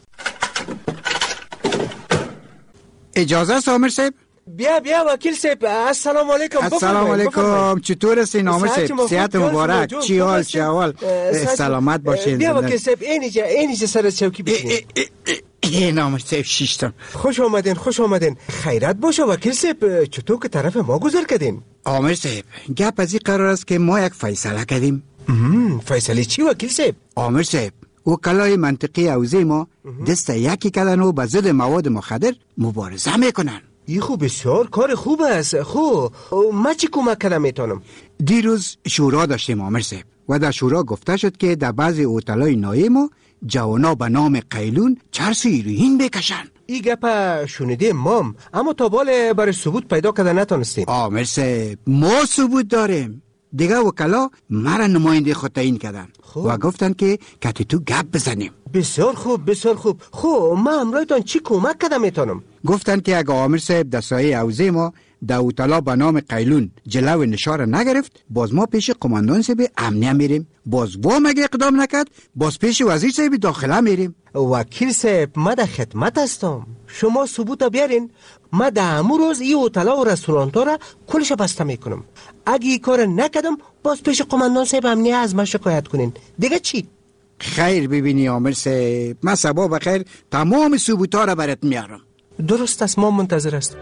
اجازه است عامر صاحب؟ بیا بیا وکیل صاحب. السلام علیکم. السلام علیکم. چطور هستین عامر صاحب؟ صحت مبارک. چی حال چی احوال؟ سلامت باشین. بیا وکیل صاحب اینجا اینجا سر چوکی بشین. این عامر صاحب شیشتم. خوش آمدین خوش آمدین. خیرت باشه وکیل صاحب. چطور که طرف ما گذر کردین؟ عامر صاحب گپ از این قرار است که ما یک فیصله کردیم. فیصله چی وکیل صاحب؟ عامر صاحب وکلای منطقی حوزه ما دست یکی کردن و به ضد مواد مخدر مبارزه میکنن. این خوب بسیار کار خوب است. خوب ما چی کمک کنم میتونم؟ دیروز شورا داشتیم عامر صاحب و در شورا گفته شد که در بعضی هتل‌های نایه ما جوانا به نام قیلون چرس ایروین بکشن. این گپ شنیده مام اما تا بال برای ثبوت پیدا کرده نتونستیم. عامر صاحب ما ثبوت داریم. دیگه وکلا مرا نماینده خود تعیین کردن و گفتن که کتی تو گپ بزنیم. بسیار خوب بسیار خوب. خب ما همراهتان چی کمک کردم میتونم؟ گفتن که اگه عامر صاحب در سایه حوزه ما در اوتلا به نام قیلون جلو نشار نگرفت، باز ما پیش قماندان صاحب امنیه میریم. باز با مگه اقدام نکرد، باز پیش وزیر صاحب داخله میریم. وکیل صاحب ما در خدمت هستم، شما ثبوت بیارین. ما در همون روز این هتل‌ها و رستوران‌ها را کلش بسته میکنم. اگه این کار نکردم باز پیش قماندان صاحب امنیه از من شکایت کنین. دیگه چی؟ خیر ببینی عامر صاحب، من صبح بخیر تمام ثبوت‌ها را برات میارم. درست است، ما منتظر هستیم.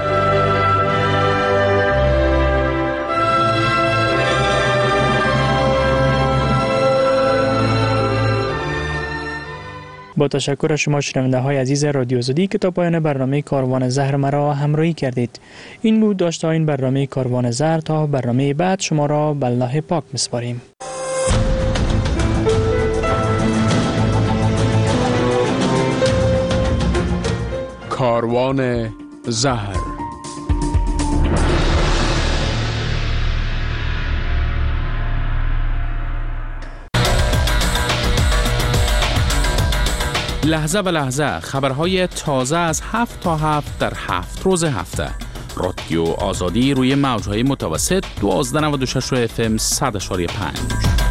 با تشکر از شما شنونده های عزیز رادیو آزادی که تا پایان برنامه کاروان زهر مرا همراهی کردید. این بود داشته این برنامه کاروان زهر. تا برنامه بعد شما را به الله پاک میسپاریم. کاروان زهر. لحظه به لحظه خبرهای تازه از هفت تا هفت در هفت روز هفته. رادیو آزادی روی موجهای متوسط دوازده نود و شش اف ام صد و پنج.